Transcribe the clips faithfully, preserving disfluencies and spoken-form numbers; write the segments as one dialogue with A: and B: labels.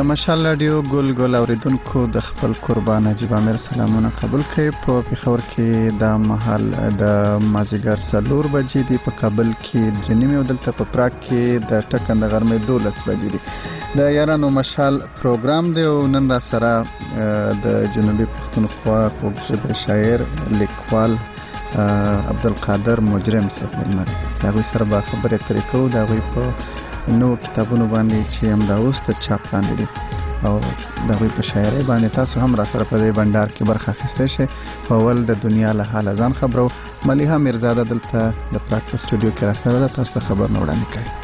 A: د مشال رادیو ګل ګل اوریدونکو د خپل قربان عجیب امیر سلامونه قبول کړئ. په پېښور کې د محل د مازیګر څلور بجې دی، په کابل کې درې نیمې او دلته په پراګ کې د ټکنده غرمې دولس بجې دی. د یارانو مشال پروګرام دی او نن را سره د جنوبي پښتونخوا خوږ ژبې شاعر لیکوال عبدالقادر مجرم صاحب ملمر د هغوی سره به خبرې اترې کوو د هغوی په نو کتابونو باندې چې همدا اوس د چاپ لاندې دي او د هغوی په شاعرۍ باندې تاسو هم را سره په دې بنډار کې برخه اخیستی شئ. په اول د دنیا له حاله ځان خبرو. ملیحه میرزاده دلته د پراګ په سټوډیو کې را سره ده، تاسو ته خبر نه وړاندې کوي.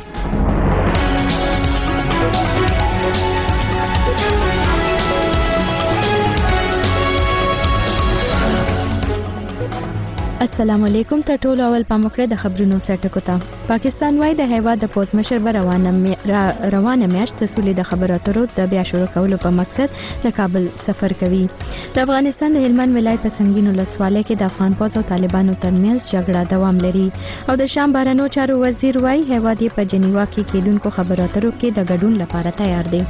B: السلام علیکم. ته ټول اول پاموکړه د خبرونو سرټکو ته. پاکستان وايي د هیواد د پوز مشر به روانه روانه میاشت د سولې د خبرو اترو د بیا شروع کولو په مقصد د کابل سفر کوي. د افغانستان د هلمند ولایت په سنگین ولسوالۍ کې د افغان پوز او طالبانو ترمنځ جګړه دوام لري او د شام بهرنیو چارو وزیر وايي هیواد یې په جنیوا کې کېدونکو خبرو اترو کې د ګډون لپاره تیار دی.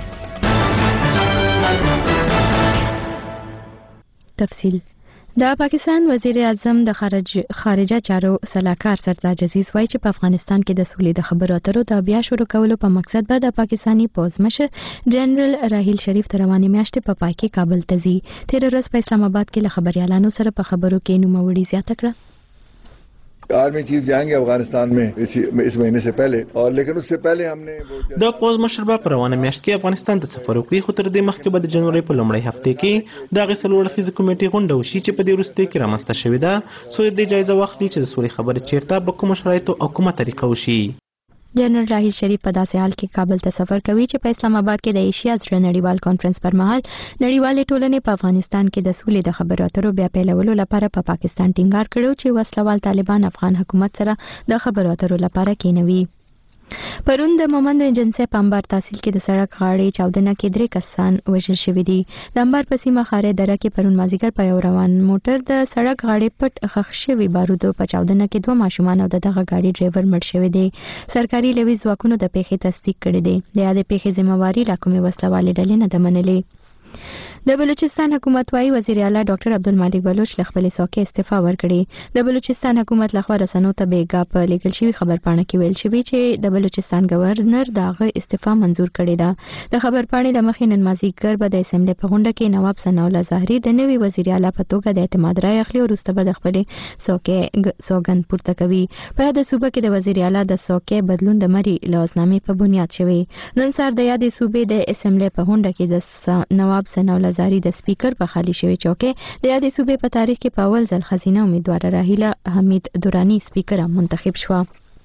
B: تفصیل. د پاکستان وزیر اعظم د خارج خارجه چارو سلاکار سردار عزیز وايي چې په افغانستان کې د سولې د خبرو اترو د بیا شروع کولو په مقصد به د پاکستانی پوز مشر جنرال راحیل شریف تر روانې میاشتې په پای کې کابل ته ځي. تیر ورځ په اسلام آباد کې له خبريالانو سره په خبرو کې نوموړي زیاته کړه.
C: Army chief जाएंगे अफगानिस्तान में इस, इस महीने से पहले और लेकिन उससे पहले हमने
D: د پوز مشر په روانه میاشت کې افغانستان ته سفر وکړي، خو تر دې مخکې به د جنوري په لومړۍ هفته کې د هغې څلور اړخیزې کمیټې غونډه وشي چې په دې وروستیو کې رامنځته شوې ده، څو د دې جایزه واخلي چې د سولې خبرې چیرته په کومو شرایطو او کومه طریقه وشي.
B: جنرال راحیل شریف په داسې حال کې کابل ته سفر کوي چې په اسلام آباد کې د ایشیا زړه نړیوال کانفرنس پر مهال نړیوالې ټولنې په افغانستان کې د سولې د خبرو اترو بیا پیلولو لپاره په پا پاکستان ټینګار کړو چې وسلوال طالبان افغان حکومت سره د خبرو اترو لپاره کېنوي. پرون د مومندو ایجنسی په انبار تحصیل کې د سړک غاړې چاودنه کې درې کسان وژل شوي دي. د انبار په سیمه خارې دره کې پرون مازدیګر په یو روان موټر د سړک غاړې پټ ښخ شوي بارودو په چاودنه کې دوه ماشومان او د دغه گاډي ډرایور مړ شوي دي. سرکاري لوی ځواکونو د پیښې تصدیق کړی دی. د یادې پیښې ذمہواري لا کومې وسلوالې ډلې نه ده منلې. د بلوچستان حکومت وايي وزیر اعلی ډاکټر عبدالمالک بلوچ له خپلې څوکۍ استعفا ورکړې. د بلوچستان حکومت لخوا رسنیو ته بیګا په لیکل شوي خبرپاڼه کې ویل شوي چې د بلوچستان گورنر دغه استعفا منزور کړې ده. د خبرپاڼې له مخې نن مازدیګر به د اسمبلی په غونډه کې نواب ثناء الله ظاهري د نوي وزیر اعلی په توګه د اعتماد رای اخلي او وروسته به د خپلې څوکۍ سوګند پورته کوي. په یاده صوبه کې د وزیر اعلی د څوکۍ بدلون د مري لوزنامې په بنیاد شوی. نن سهار د یادې صوبې د اسمبلی په غونډه کې د نواب ثناء الله ظاهري د سپیکر په خالی شوی چوکۍ د یادې صوبې په تاریخ کې په اول ځل ښځینه امیدواره راحیله حمید درانی سپیکره منتخب شوه.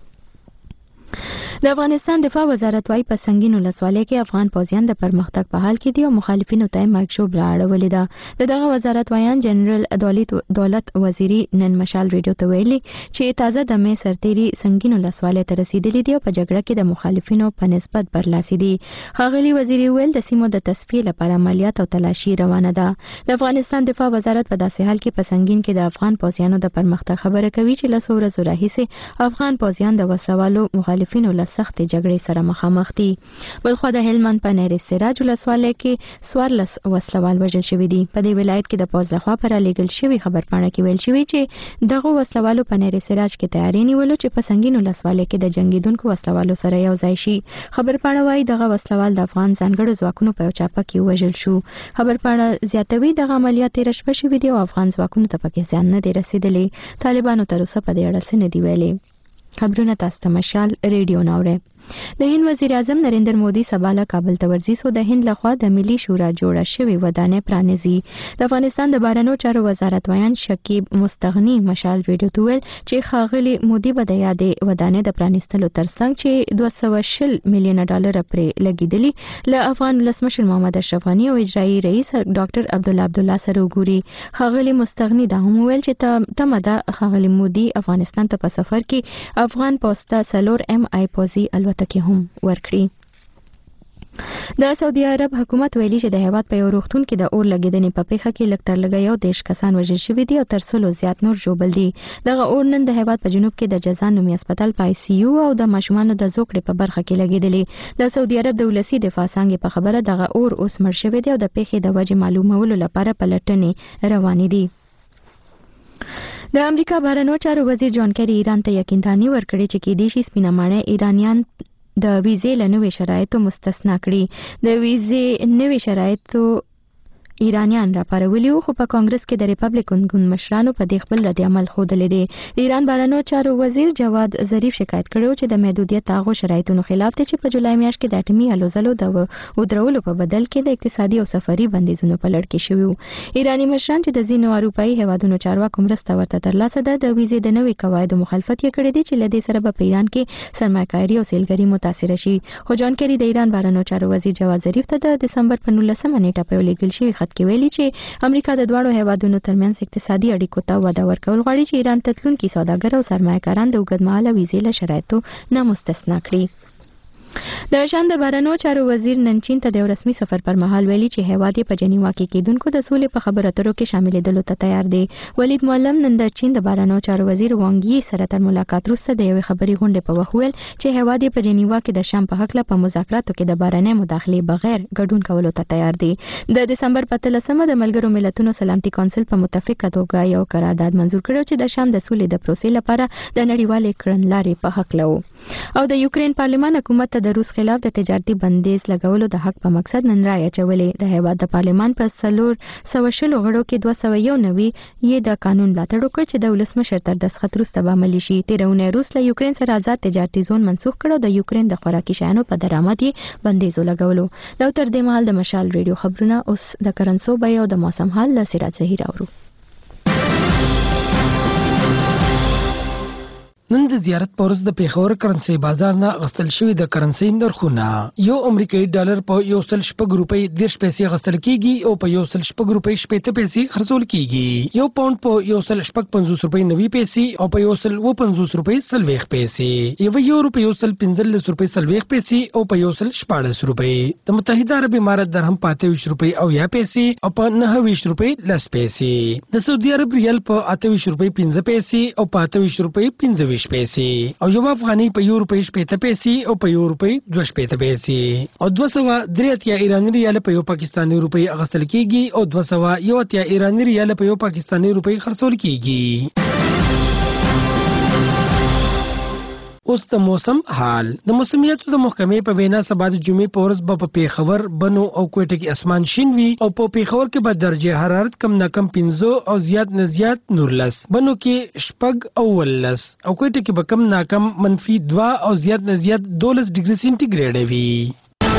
B: د افغانستان دفاع وزارت وايي په سنگین ولسوالۍ کې افغان پوځیان د پرمختګ په حال کې دي او مخالفینو ته مرګ ژوبله اړولې ده. د دغه وزارت وایان جنرال دولت دولت وزیری نن مشال ریډیو ته ویلي چې تازه د مې سرتیري سنگین ولسوالۍ ته رسیدلي دي او په جګړه کې د مخالفینو په نسبت برلاسي دي. ښاغلي وزیری ویل د سیمو د تصفیې لپاره عملیات او تلاشي روانه ده. د افغانستان دفاع وزارت په داسې حال کې په سنگین کې د افغان پوځیانو د پرمختګ خبره کوي چې له څو ورځو راهیسې افغان پوځیان د وسوالو مخالفینو له سختې جګړې سره مخامخ دي. بلخوا د هلمند په نیر سراج ولسوالۍ کې څوارلس وسلوال وژل شوي دي. په دې ولایت کې د پوځ لخوا په رالیږل شوي خبرپاڼه کې ویل شوي چې دغه وسلوالو په نیر سراج کې تیاری نیولو چې په سنگین ولسوالۍ کې د جنګیدونکو وسلوالو سره یو ځای شي. خبرپاڼه وايي دغه وسلوال د افغان ځانګړو ځواکونو په یو چاپه کې وژل شو. خبرپاڼه زیاتوي دغه عملیات تېره شپه شوي دي او افغان ځواکونو ته پکې زیان نه دی رسېدلی. طالبانو تر اوسه په دې اړه څه نه دي ویلي. خبرونه تاسو ته مشال ریډیو ناوړئ. د هند وزیر اعظم نریندر مودي سبا له کابل ته ورځي څو د هند لخوا د ملي شورا جوړه شوې ودانۍ پرانیزي. د افغانستان د بهرنیو چارو وزارت ویان شکیب مستغني مشال ریډیو ته ویل چې ښاغلي مودي به د یادې ودانۍ د پرانیستلو ترڅنګ چې دوه سوه شل میلیونه ډالره پرې لګېدلي له افغان ولسمشر محمد اشرف غني او اجرایي رئیس ډاکټر عبدالله عبدالله سره وګوري. ښاغلي مستغني دا هم ویل چې تمه ده ښاغلي مودي افغانستان ته په سفر کې افغان پوسټه څلور ایم آی پوځي الوتکې هم ورکړي. د سعودي عرب حکومت ویلي چې د هیواد په یو روغتون کې د اور لګیدنې په پیښه کې لږ تر لږه یو دېرش کسان وژل شوي دي او تر سلو زیات نور ژوبل دي. دغه اور نن د هیواد په جنوب کې د جازان نومي هسپتال په آی سی یو او د ماشومانو د زوکړې په برخه کې لګیدلې. د سعودي عرب د ولسی دفاع څانګې په خبره دغه اور اوس مړ شوی دی او د پیښې د وجې معلومولو لپاره پلټنې روانې دي. د امریکا بهرنیو چارو وزیر جان کری ایران ته یقینداني ورکړې چې کېدای شي سپینه ماڼۍ ایرانیان د ویزې له نوې شرایطو مستثنا کړي. د ویزې نوې شرایطو ایرانیان را پارولي خو په کانګرس کې د ریپبلیکن ګوند مشرانو په دې خپل رد عمل ښودلی دی. د ایران بهرنیو چارو وزیر جواد ظریف شکایت کړی چې د محدودیت هغو شرایطونو خلاف دی چې په جولای میاشت کې د اټومي الو ځلو د ودرولو په بدل کې د اقتصادي او سفري بندیزونو په لړ کې شوي وو. ایراني مشران چې د ځینو اروپایي هیوادونو چارواکو مرسته ورته ترلاسه ده د ویزې د نوې قواعدو مخالفت یې کړی دی چې له دې سره به په ایران کې سرمایه‌کاري او سیلګري متاثره شي. خو جان کری د ایران بهرنیو چارو وزیر جواد ظریف ته د دسمبر په نولسمه نیټه په یو لیږل شوي خط کې ویلي چې امریکا د دواړو هیوادونو ترمنځ اقتصادي اړیکو ته وده ورکول غواړي چې ایران ته تلونکي سوداګر او سرمایه‌کاران د اوږدمهاله ویزې له شرایطو نه مستثنا کړي. د شان د بهرنیو چارو وزیر نن چین ته د رسمي سفر پر مهال ویلي چې هیواد په جنیوا کې کېدونکو د سولې په خبرو اترو کې شاملېدلو ته تیار دی. ولید معلم نن د چین د بهرنیو چارو وزیر وانګ یي سره تر ملاقات وروسته د یوې خبري غونډې په وخت ویل چې هیواد په جنیوا کې د شام په هکله په مذاکراتو کې د بهرنۍ مداخلې بغیر ګډون کولو ته تیار دی. د دسمبر په اتلسمه د ملګرو ملتونو سلامتي کونسل په متفقه توګه یو قرارداد منزور کړی چې د شام د سولې د پروسې لپاره د نړیوالې کړنلارې په حق لو. او د یوکرين پارلمان حکومت ته د روس خلاف د تجارتي بندیز لګولو د حق په مقصد نن رایه اچولې. د هیواد د پارلمان په څلور سوه شلو غړو کې دوه سوه یو نوي یې د قانون ملاتړ وکړ چې د ولسمشر تر دستخط وروسته به عملي شي. تېره اونۍ روس له یوکرين سره آزاد تجارتي زون منسوخ کړ او د یوکرين د خوراکي شیانو په درآمد یې بندیز ولګولو. دا تر دې مهال د مشال ریډیو خبرونه اوس د کرنسو بیه او د موسم حال له سراج زهیر اورو.
E: نن د زیارت پورز د پیښور کرنسي بازار نه غستل شوی د کرنسي نرخونه یو امریکایي ډالر په یو سل شپږ روپۍ دیرش پیسې غستل کیږي او په یو سل شپږ روپۍ شپېته پیسې خرڅول کیږي. یو پاوند په یو سل شپږ پنځوس روپۍ نوي پیسې او په یو سل اووه پنځوس روپۍ څلوېښت پیسې. یو یورو په یو سل پنځلس روپۍ څلوېښت پیسې او په یو سل شپاړس روپۍ. د متحده عرب امارات درهم په اته ویشت روپۍ او یا پیسې او په نهه ویشت روپۍ لس پیسې. د سعودي عرب ریال په اته ویشت روپۍ پنځه پیسې او په اته ویشت روپۍ پنځه پیسې او یو افغاني په یو روپۍ شپېته پیسې او په یو روپۍ دوه شپېته پیسې او دوه سوه درې اتیا ایراني ریال په یو پاکستاني روپۍ اخیستل کیږي او دوه سوه یو اتیا ایراني ریال په یو پاکستاني روپۍ خرڅول کیږي. اوس د موسم حال. د موسمیاتو د محکمې په وینا سبا د جمعې په ورځ به په پیښور، بنو او کوټه کې اسمان شین وي او په پیښور کې به درجه حرارت کم نه کم پنځه او زیات نه زیات نورلس، بنو کې شپږ او ولس او کوټه کې به کم نه کم منفي دوه او زیات نه زیات دولس ډیګري سینټیګریډ وي.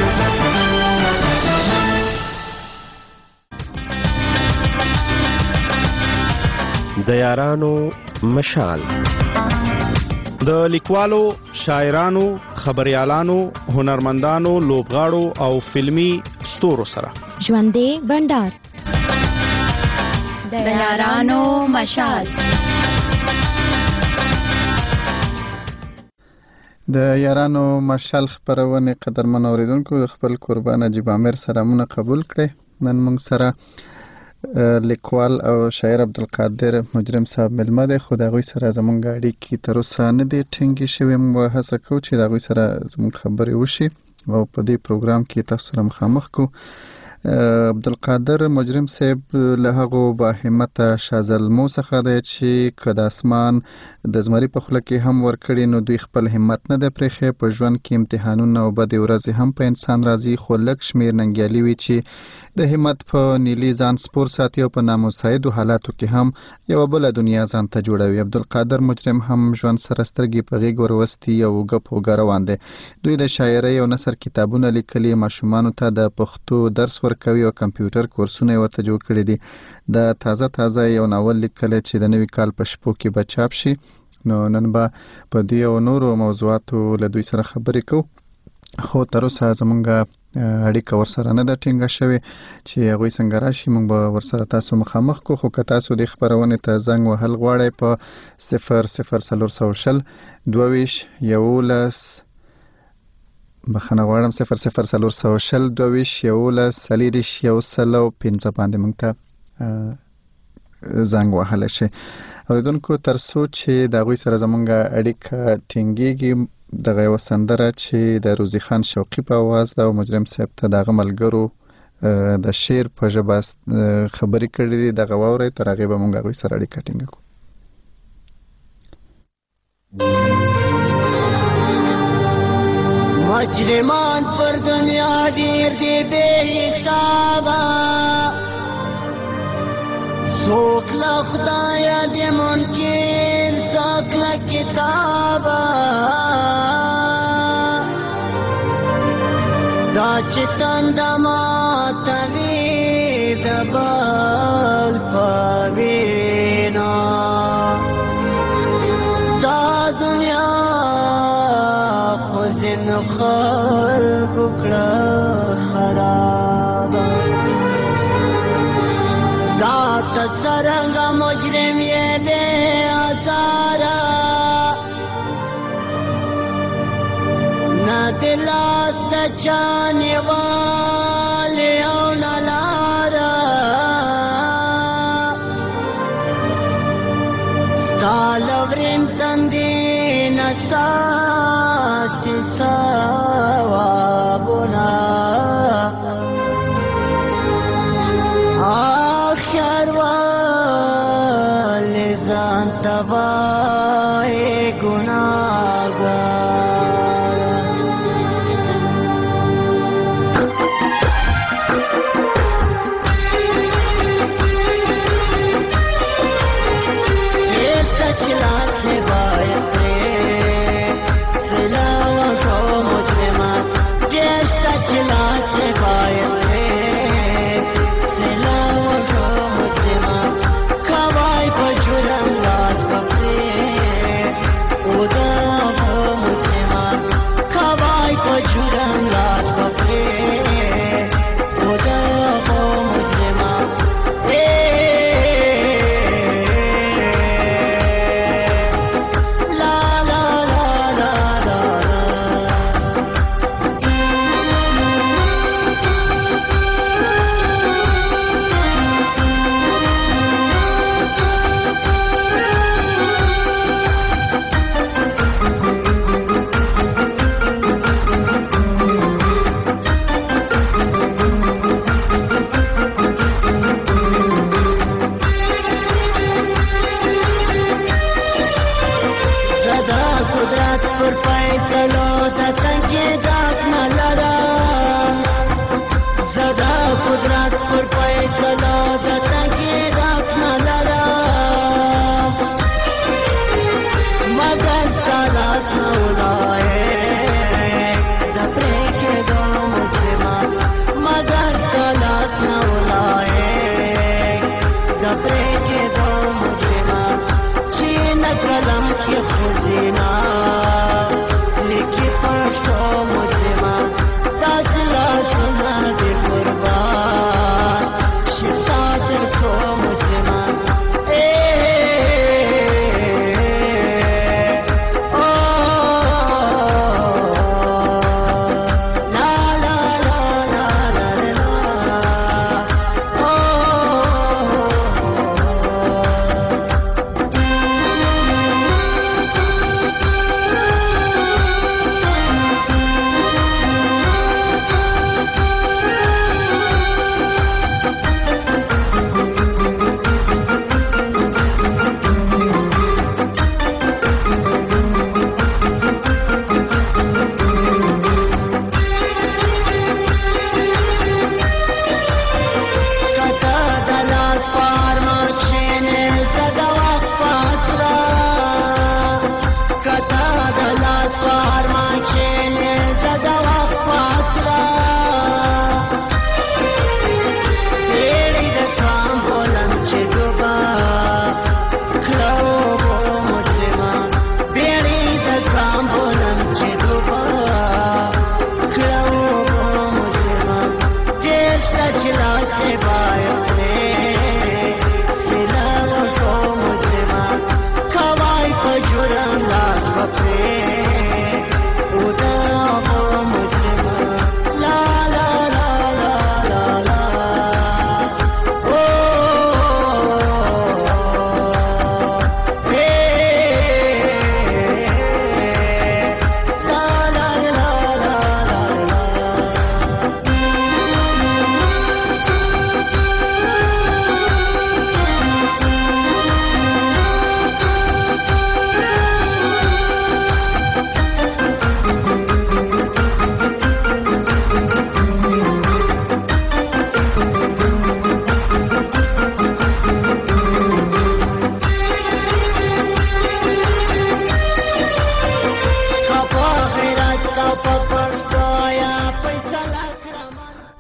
F: د یارانو مشال د لیکوالو، شاعرانو، خبريالانو، هنرمندانو، لوبغاړو او فلمی ستورو سره
B: ژوندې بندر
G: د یارانو مشال.
A: د یارانو مشال خبرونه قدرمن اوریدونکو خپل قربان نجیب عامر سلامونه قبول کړئ. نن موږ سره لیکوال او شاعر عبدالقادر مجرم صاحب ملمه دی، خو د هغوی سره زموږ اړیکې تر اوسه نه دي ټینګې شوې. موږ هڅه کوو چې د هغوی سره زموږ خبرې وشي او په دې پروګرام کې تاسو سره مخامخ کو. عبدالقادر مجرم صاحب له هغو باهمته شازلمو څخه دی چې که د اسمان د زمري په خوله کې هم ورکړي نو دوی خپل همت نه دی پرېښی. په ژوند کې امتحانونه او بدې ورځې هم په انسان راځي، خو لږ شمېر ننګیالي وي چې د همت په نیلي ځان سپور ساتي او په نامساعدو حالاتو کې هم یوه بله دنیا ځان ته جوړوي. عبدالقادر مجرم هم ژوند سره سترګې په غېږ وروستي او اوږه په اوږه روان دی. دوی د شاعرۍ او نثر کتابونه لیکلي، ماشومانو ته د پښتو درس ورکوي او کمپیوټر کورسونه یې ورته جوړ کړي دي. د تازه تازه یو ناول لیکلی چې د نوي کال په شپو کې به چاپ شي. نو نن به په دې او نورو موضوعاتو له دوی سره خبرې کوو، خو تر اوسه زمونږ اړیکه ورسره نه ده ټینګه شوې چې هغوی څنګه راشي. موږ به ورسره تاسو مخامخ کو. خو که تاسو د خپرونې ته زنګ وهل غواړئ په صفر صفر څلور سوه شل دوه ویشت یولس بخښنه غواړم صفر صفر څلور سوه شل دوه ویشت یولس څلېرویشت یو سل او پنځه باندې موږ ته زنګ وهلی شئ. اورېدونکو تر څو چې د هغوی سره زموږ اړیکه ټینګېږي دغه یوه سندره چې د روزي خان شوقي په اواز ده او مجرم صاحب ته د هغه ملګرو د شعر په ژبه خبرې کړې دي دغه واورئ. تر هغې به موږ هغوی سره اړیکه ټینګه کړو.
H: مجرمان پر دنیا ډیر دی بے حسابه څوک له خدایه دی منکر څوک له کتابه دا چې تنده ماتوي د بل په وینا دا دنیا خو ځینو خلکو کړه خرابه دا ته څرنګه مجرم یې دی ازاره نه د لاس د چا نیوالی او نه لاره ستا له ورین تندې نه ساسې ثوابونه آخر ولې ځان ته وایې ګناهګار چیستا چلا سے باید چلا سے باید سلا و رو مجرمان کوای په جرم لاس پخری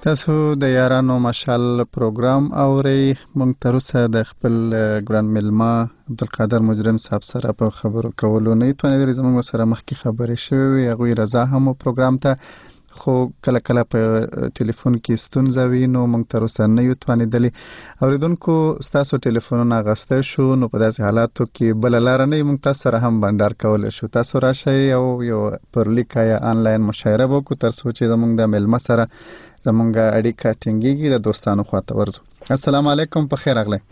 A: تاسو د یارانو مشال پروګرام اورئ. موږ تر اوسه د خپل ګران ملما عبدالقادر مجرم صاحب سره په خبرو کولو نه توانېدلې. زموږ سره مخکې خبرې شوې وې، هغوی رضا هم پروګرام ته، خو کله کله په ټلیفون کې ستونزه وي نو موږ تر اوسه نه یو توانېدلې. اورېدونکو ستاسو ټلیفونونه اخیستی شو، نو په داسې حالاتو کې بله لاره نه وي، موږ تاسو سره هم بنډار کولی شو. تاسو راشئ او یو پر لیک یا آنلاین مشاعره به وکړو تر څو چې زموږ د ملما سره زمونږ اړیکه ټینګېږي. د دوستانو خواته ورځو. السلام علیکم، په خیر راغلی.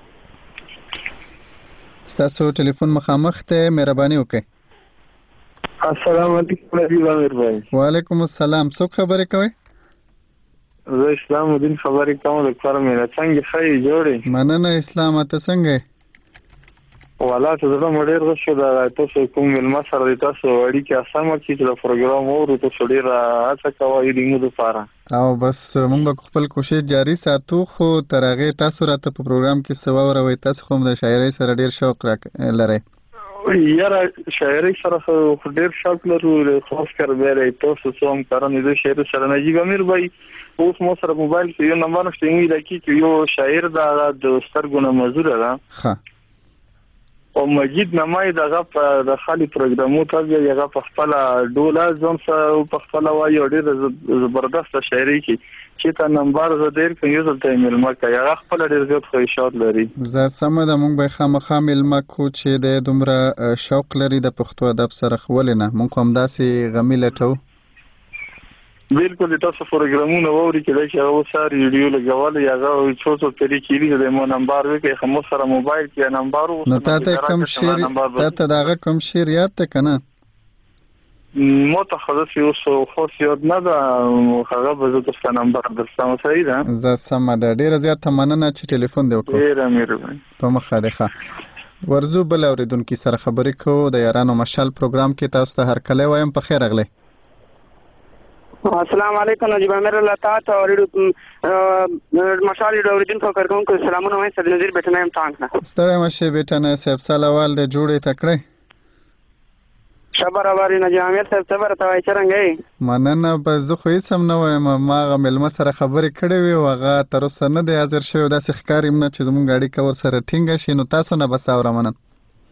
A: ستاسو ټلیفون مخامخ ته، مهرباني وکړئ.
I: السلام علیکم عزیز امیر بھائی.
A: وعلیکم السلام. څوک خبرې کوئ؟
I: زه اسلام الدین خبرې کوم د کار مې. څنګه ښه جوړې؟
A: مننه اسلام، ته څنګه یې؟
I: والا ته زړه مې ډېر ښه شو. دا تاسو کوم مېلمه سره د تاسو اړیکې اسانه کړي چې د پروګرام اورو. تاسو ډېره هڅه کوئ د موږ لپاره،
A: او بس موږ به خپل کوشش جاري ساتو. خو تر هغې تاسو راته په پروګرام کې څه واوروئ. تاسو خو هم د شاعرۍ سره ډېر شوق لرئ.
I: یاره شاعرۍ سره ډېر شوق لرو، خاص کر بیا تاسو څه هم کارانې د شاعر سره. نجیب امیر بھائی اوس مو سره موبایل کې یو نمبر نشته، موږ لکه چې یو شاعر دا د سترګو نه مزوره ده
A: ښه
I: او مجید نمای دغه په د خالي پروګرامو ته یغه په خپل ډوله ځم سره په خپل وایي ډېر زبردست شاعري کې چې تا نمبر زه ډېر کوم یو ځل ته ملما کوي. هغه خپل ډېر زیات خواهشات لري.
A: زه سمه ده، موږ به خامخا ملما کو چې د دومره شوق لري د پښتو ادب سره. ولې نه، موږ هم داسې غمي لټو.
I: بالکل تاسو پروګرامونه ووري کې چې هغه سره ویډیو لګول یا هغه څو څو طریقې دي د مو نمبر وکي خو مو سره موبایل کې نمبر وو.
A: نو تاسو کوم شعر تاسو داغه کوم شعر یاد ته کنه؟
I: مو ته خلاص یو څو خو یاد نه ده، هغه به تاسو نمبر درسم. صحیح ده،
A: زه سم ده. ډیره زیات مننه چې ټلیفون دی وکړو.
I: ډیره مهرباني.
A: په مخه ده. ورزو بل اوریدونکو سره خبرې کوو د یارانو مشال پروګرام کې. تاسو ته هر کله وایم په خیر راغلی.
J: السلام علیکم نجیب امیر الله تعالی ته اوریدو مشال اوریدونکو کارکونکو سلامونه وایم. صد نظیر بیٹنه ام تانګ نه
A: ستړی مشه بیٹنه صاحب سلوال د جوړې تکړه
J: شبر اوری نجیب امیر صاحب صبر ته وای څنګه یې؟
A: مننه. بس زه خو هیڅ هم نه وایم، ما غ ملما سره خبرې کړې وي او هغه تر اوسه نه دی حاضر شوی. داسې ښکاري نه چې زموږ اړیکه ورسره ټینګه شي. نو تاسو نه بس اورم نن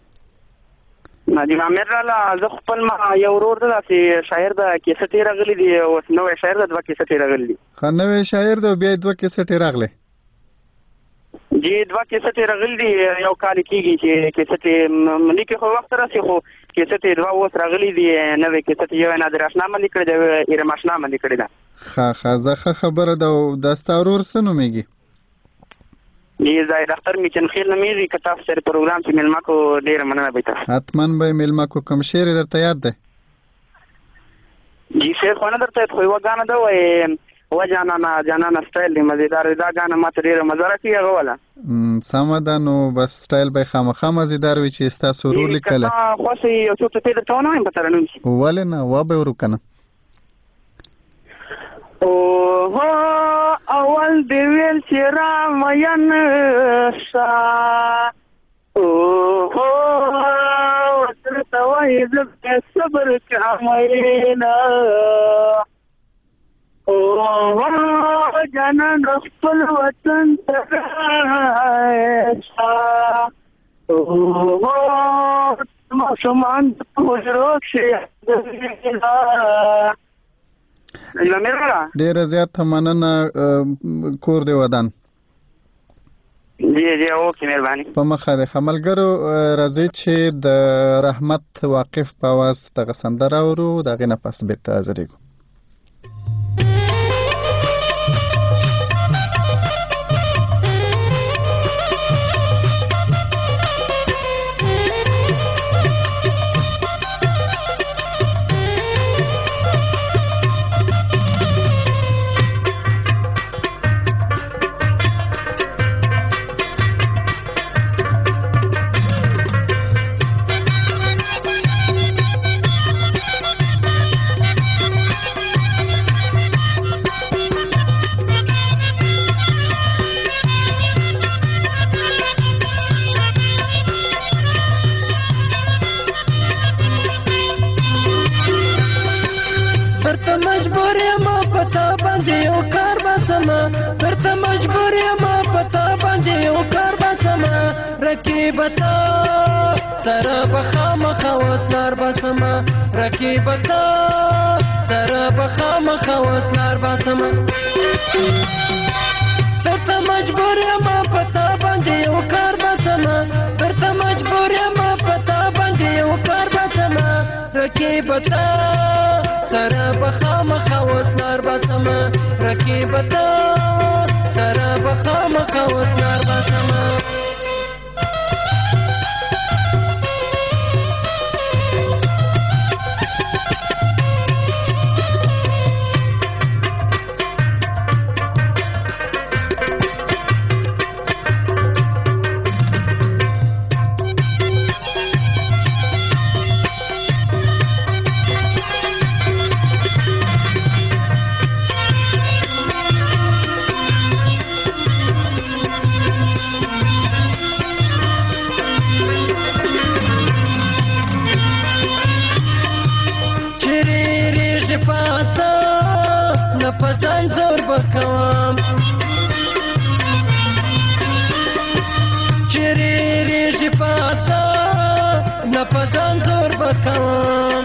J: نجیب امیر الله. زه خپل ما یو ورور ده چې شاعر ده، کیسټ یې راغلی دی او نوې شاعر ده، دوه کیسټ یې راغلی دي.
A: خو نوې شاعر ده بیا دوه کیسټ یې راغلی
J: جی دوه کیسټ یې راغلی دي. یو کال کېږي چې کیسټ لیکي خو وخت راسي، خو کیسټ یې دوه اوس راغلی دي. نوې کیسټ یو نادر اشنا باندې کړی دی، ایرم اشنا باندې کړی ده.
A: ښه ښه زه ښه خبره ده. دا ستا ورور څه نومېږي؟
J: جی زاید اختر میچن خیل نمیږي. که تاسو سره پروګرام چې ملما کو ډېره مننه به تاسو
A: حتما به ملما کو. کوم شعر درته یاد دی؟
J: جی شعر خو نه درته خو یوه ګانه ده وایي و جانانا جانانا سټایل دی مزیدار. دا ګانه ماته ډېره مزه راکوي هغه والا.
A: سمه ده. نو بس سټایل به خامخا مزیدار وي چې ستاسو ورور لیکلی.
J: خوښ یو څوک ته درته ونه وایم په ترنم کې.
A: ولې نه، وا به ورو که نه.
J: اوه اول دی ویل چې را مین شه، اوه ورته وایي زه صبر کامینه، اوه جانان خپل وطن ته راشه، اوه ماشومان په حجرو کښې
A: ډیره زیاته مننه. کور دی ودان.
J: جی جی اوکې مهرباني.
A: په مخه ده. ملګرو راځئ چې د رحمت واقف په اواز دغه سندره اورو، د هغې نه پس بېرته حاضرېږو.
K: رکیبتا سره بخامخ وسلار بسما رکیبتا سره بخامخ وسلار بسما درته مجبور یم پتا باندې یو کار بسما درته مجبور یم پتا باندې یو کار بسما رکیبتا سره بخامخ وسلار بسما رکیبتا سره بخامخ وسلار بسما پسند زور بکوام چری ریشی پاسا نپسند زور بکوام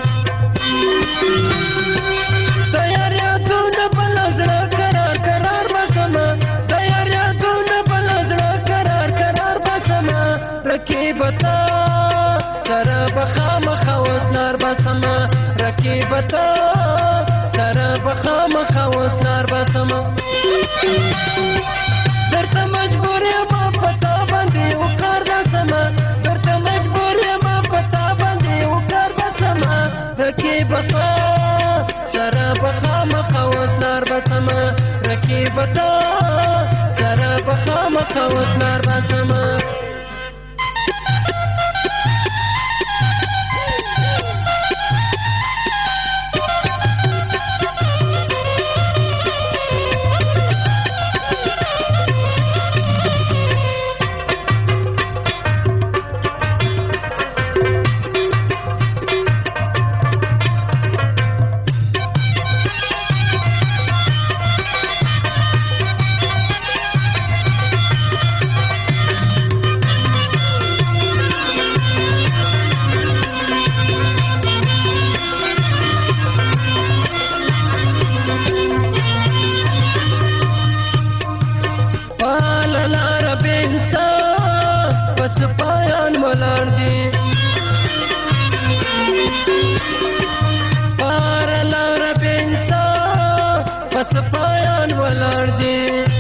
K: تیار یادون بلزنا قرار قرار بسما تیار یادون بلزنا قرار قرار بسما رکیبتا سره بخامخ وسلار بسما رکیبتا سره بخامخ وسلار بسما درته مجبور یم پتا باندې وکړ بسما درته مجبور یم پتا باندې وکړ بسما رکیبتا سره بخامخ وسلار بسما رکیبتا سره بخامخ وسلار بسما سپایان ولر دی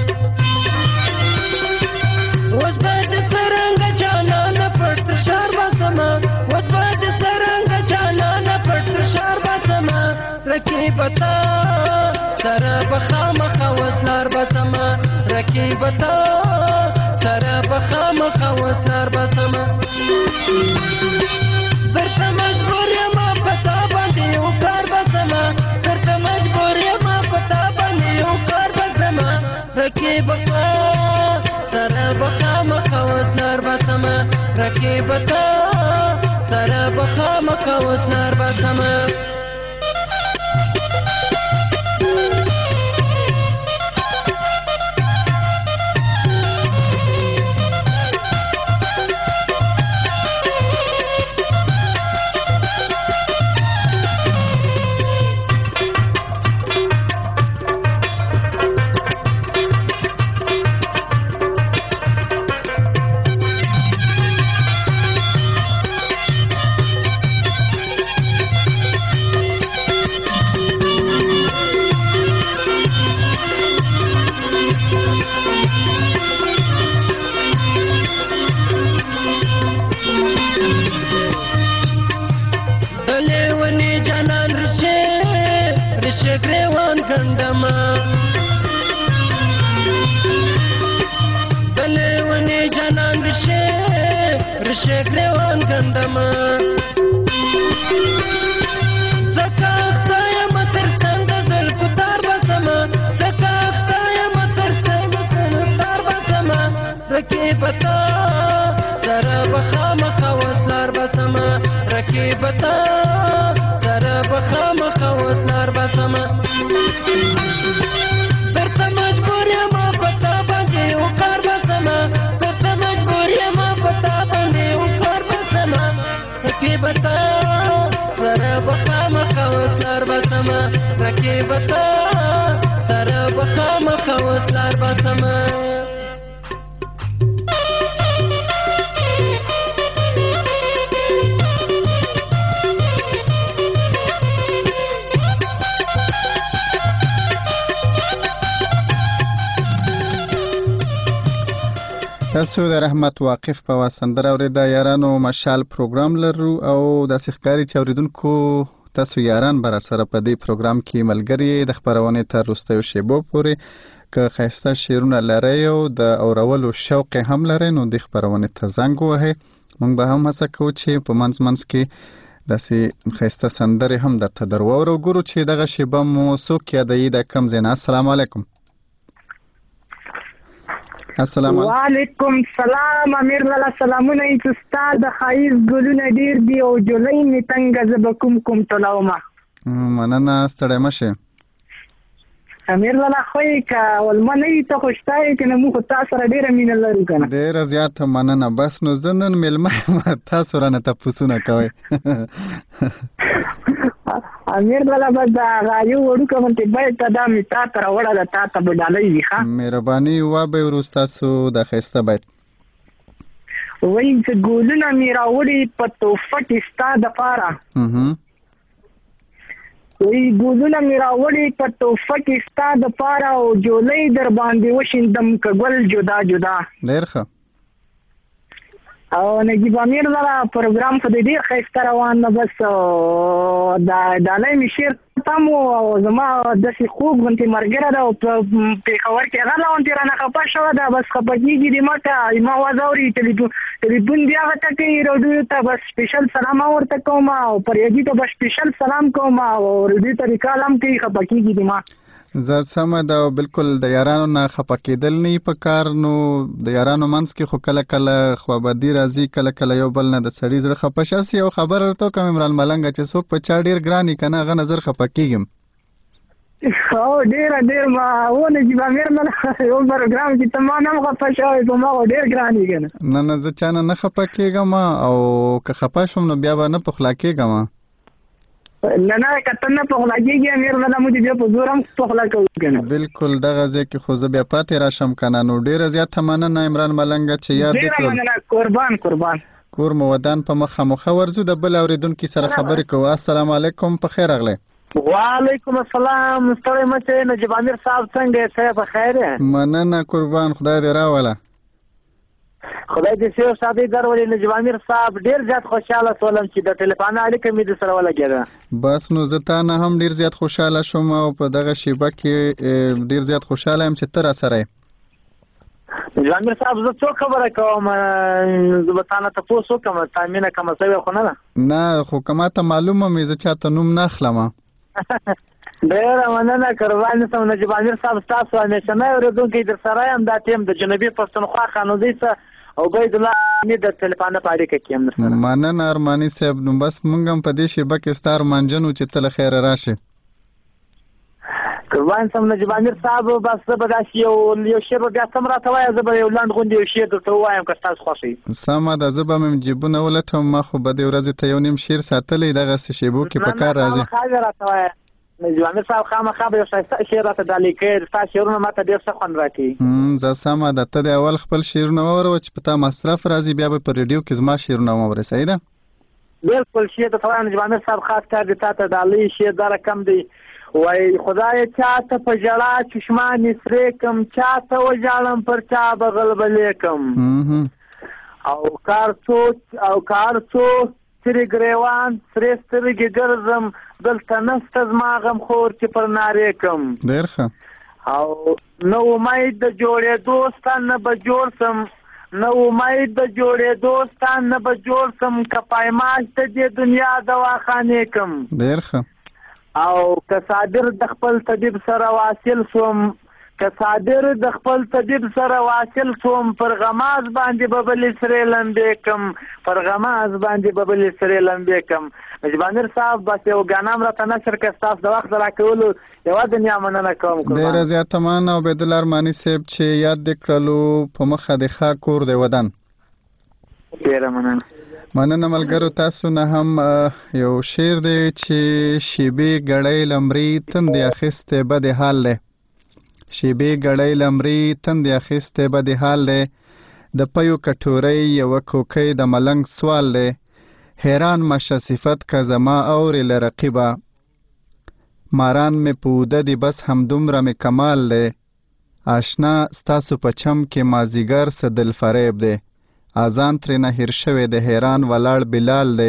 K: اوس باید سرنګ جانان پټ شار بسما اوس باید سرنګ جانان پټ شار بسما رکیبتا سره بخامخ وسلار بسما رکیبتا سره بخامخ وسلار بسما درته مجبور یم پتا باندې وکړ بسما درته مجبور یم پتا باندې وکړ بسما رکیبتا سره بخامخ وسلار بسما رکیبتا سره بخامخ وسلار بسما شګریوان ګندما زکه خدای متر ستند زل پتار بسما زکه خدای متر ستند زل پتار بسما رکیبتا سره بخامخ وسلار بسما رکیبتا سره بخامخ وسلار بسما درته مجبور یم پتا باندې وکړ بسما درته مجبور یم پتا باندې رکیبتا سره بخامخ وسلار بسما رکیبتا سره بخامخ وسلار بسما
A: تاسو د رحمت واقف په واسندر اورید یارانو مشال پروګرام لرو او د سخکاری چې اوریدونکو تاسو یاران بر سره په دې پروګرام کې ملګری د خبرونه تر وروستیو شیبو پورې که خاصه شیرونه لري او د اورولو شوق هم لري نو د خبرونه ته زنګ وهه موږ به هم هڅه کوو چې په منځ منځ کې داسې خاصه سندره هم درته درو او ګورو چې دغه شیبه مو څوک یادوي د کم زینا. السلام علیکم. السلام
L: علیکم. سلام امیر لاله سلامونه ای استاد د خایز ګلونه ډیر دی او جولای می تنګ زبکم کوم تلاوما
A: مننه ستړی مشه
L: امیر لاله خوې کا ولمنې ته خوشتای کنه مو تاسو سره ډیر مين لرو کنه
A: ډیر زیات مننه بس نو زنن ملمه تاسو رانه تاسو نه کوي
L: امیر لاله بس دا غایو وړو کوم ته به ته دا می تا تر وړه د تا ته بدالې ښه
A: مهرباني و به ورستاسو د خسته بیت
L: وای چې ګولونه می راوړي په توفه کې ستاد پاره
A: اها
L: وی ګولونه می راوړي په توفه کې ستاد پاره او جولې در باندې وشیندم کګل جدا جدا
A: ډیر ښه
L: او نجیب امیر لاله پروګرام په دې ډیر ښه روان نه بس دا دالای می شیر تاسو او زما د سی خوب غونټي مرګره دا په خبر کې هغه لون تیر نه خپه شو دا بس خپګیږي د ماته ما وازوري ټلیفون ټلیفون بیا وته کې روډیو ته بس سپیشل سلام ورته کوم او پر یدي ته بس سپیشل سلام کوم او روډیو ته کلام کې خپګیږي د ما
A: زه سم دا بالکل د یارانو نه خپکیدل نه په کار نو د یارانو منځ کې خو کله کله خوابدي راځي کله کله یو بل نه د سړي زړه خپشاسي او خبر ورته کوم عمران ملنګ چې څوک په چا ډیر ګرانی کنه غ نظر خپکیږم
L: او ډیر ډیر ما ونه چې امیر نه یو پروګرام چې تمام خپشاوي په ما ډیر ګرانی کنه
A: نه نه زه چانه نه خپکیږم او که خپشم نو بیا به نه پخلا کېږم
L: نه نه کتنه په خلاګيږي امیر نه مو دې په زورم په خلا کوي کنه
A: بالکل دغه ځکه خو زه بیا پاتې راشم کنه نو ډیر زیات مننه عمران ملنګ چې یاد
L: کړو ډیر مننه قربان قربان
A: کور مو ودان په مخه مخه ورزو د بل اوریدونکو سره خبرې کوو. السلام علیکم په خیر اغله.
L: وعلیکم السلام ستړی مشه نجیب امیر صاحب څنګه ته په خیر
A: مننه قربان خدای دې راوله
L: خدای دې سیو ساده درولې نجیب امیر صاحب ډیر زیات خوشاله سولم چې د ټلیفون اړیکه مې د سره ولګیده
A: بس نو زه تا نه هم ډیر زیات خوشاله شوم او په دغه شیبه کې ډیر زیات خوشاله یم چې تر سره
L: نجیب امیر صاحب زه څو خبره کوم زه به تاسو ته پوښتنه کوم تامینه کوم څه خو نه
A: نه خو کومه ته معلومه مې زه چاته نوم نه اخلم
L: ډیر مننه قربان سم نجیب امیر صاحب تاسو همیشه نه اوریدونکو در سره یم دا ټیم د جنوبي پښتونخوا خانودي څخه او باید الله می د ټلیفون په اړه کې هم سره
A: مننه ارمانی صاحب نو بس مونږ هم په دې شی بک ستار منجنو چې تل خیر راشي
L: قربان سم نجیب امیر صاحب بس به داسې یو یو شی بیا سم راته وایي زه به یو لاند غونډې یو شی درته وایم که تاسو خوښي
A: سمه ده زه به مې جیبونه ولټم ما خو به دې ورځې ته یو نیم شیر ساتلی دغسې شیبو کې په کار راځي
L: نجیب امیر صاحب خامخا به یو ښایسته شعر راته ډالۍ کړي ستا شعرونه ماته ډېر ښه خوند راکوي
A: زه سمه ده ته د اول خپل شعرونه واوروه چې په تا مصرف راځي بیا به په ریډیو کې زما شعرونه واورې صحیح ده
L: بالکل شعر ته وایم نجیب امیر صاحب خاص کار دی تا ته ډالۍ شعر دا رقم دی وایي خدای چاته په ژړا چشمانې سرې کړم چاته وژاړم پر چا به غلبلې کړم او کار څو او کار څو سری ګریوان سری سترګې ګرځم دلته نسته زما غم خور چې پر نارې کم
A: ډېر ښه
L: او نه امید د جوړېدو ستا نه به جوړ سم نه امید د جوړېدو ستا نه به جوړ سم که پایماش د دې دنیا دواخانې کم
A: ډېر ښه
L: او که صابر د خپل طبیب سره واصل سوم که صابر د خپل طبیب سره واصل سوم پر غماز باندې به بلې سرې لمبې کم پر غماز باندې به بلې سرې لمبې کم نجیب امیر صاحب بس یو ګانا هم راته نشر کړه ستاسو د وخت راکولو یوه دنیا مننه کوم
A: ډېره زیاته مننه عبیدالله ارماني صاحب چې یاد دې کړلو په مخه د ښه کور دی ودان
L: ډېره مننه
A: مننه ملګرو تاسو نه هم یو شعر دی چې شیبې ګړۍ لمري تندې اخیستې بد حال دی شیبې ګړۍ لمري تندې اخیستې بد حال دی د پیو کټورۍ یوه کوکۍ د ملنګ سوال دی حیران مشه صفت که زما اورې له رقیبه ماران مې پوده دی بس همدومره مې کمال دی آشنا ستاسو په چم کې مازیګر څه دل فریب دی آزان ترې نه هیر شوی د حیران ولاړ بلال دی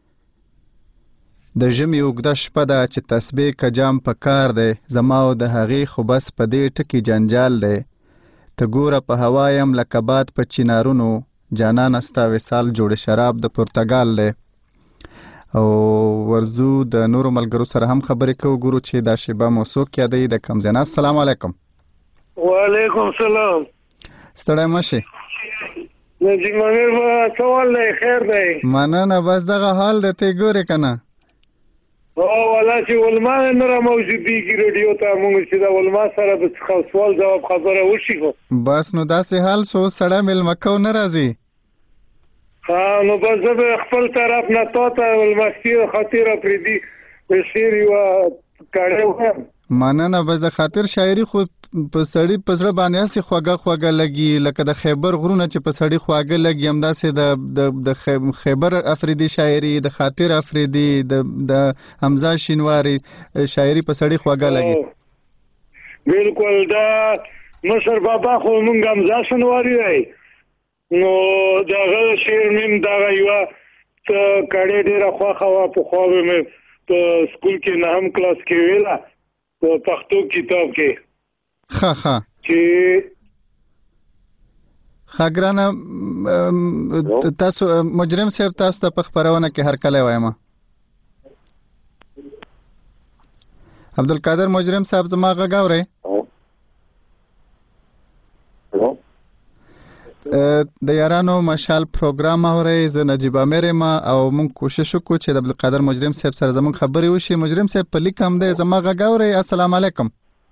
A: د ژمي اوږده شپه ده چې تسبیح کجام په کار دی زما او د هغې خو بس په دې ټکي جنجال دی ته ګوره په هوا یم لکه باد په چینارونو جانانه ستا وصال جوړ شراب د پرتګال دی او ورزو د نورو ملګرو سره هم خبرې کوو ګورو چې دا شیبه مو څوک یادوي د کوم ځای نه السلام علیکم
M: وعلیکم السلام
A: ستړی مه شئ
M: نجیب امیر به سوال دی خیر دی
A: مننه بس دغه حال دی ته ګورې که نه
M: او والا چې علما نه را موجودېږي رډیو ته مونږ چې د علما سره د سوال جواب خبره وشي خو
A: بس نو داسې حال شو سړی میلمه کو نه راځي
M: ها نو بس زه به خپل طرف نه تا ته علماستي خاطر پرېږدي د شعر یوه کړی ویم
A: مننه بس د خاطر شاعري خو په سړي په زړه باندې هسې خوږه خوږه لګي لکه د خیبر غرونه چې په سړي خواږه لګي همداسې د د خیبر افریدي شاعري د خاطر افریدي د د حمزه شینواري شاعري په سړي خوږه لګي
M: بالکل دا مشر بابا خو مونږ حمزه شینواري دی نو دغه شعر مې دغه یوه کړی ډېره خوښه وه پخوا به مې په سکول کې نهم کلاس کې ویله په پښتو کتاب کې
A: ښه ښه
M: چې
A: ښه ګرانه تاسو مجرم صاحب تاسو ته په خپرونه کې هرکلی وایم عبدالقادر مجرم صاحب زما غږ اورئ د یارانو مشال پروګرام اورئ زه نجیب امیر یم او موږ کوشش وکړو چې د عبدالقادر مجرم صاحب سره زموږ خبرې وشي مجرم صاحب په لیک هم دی زما غږ اورئ السلام علیکم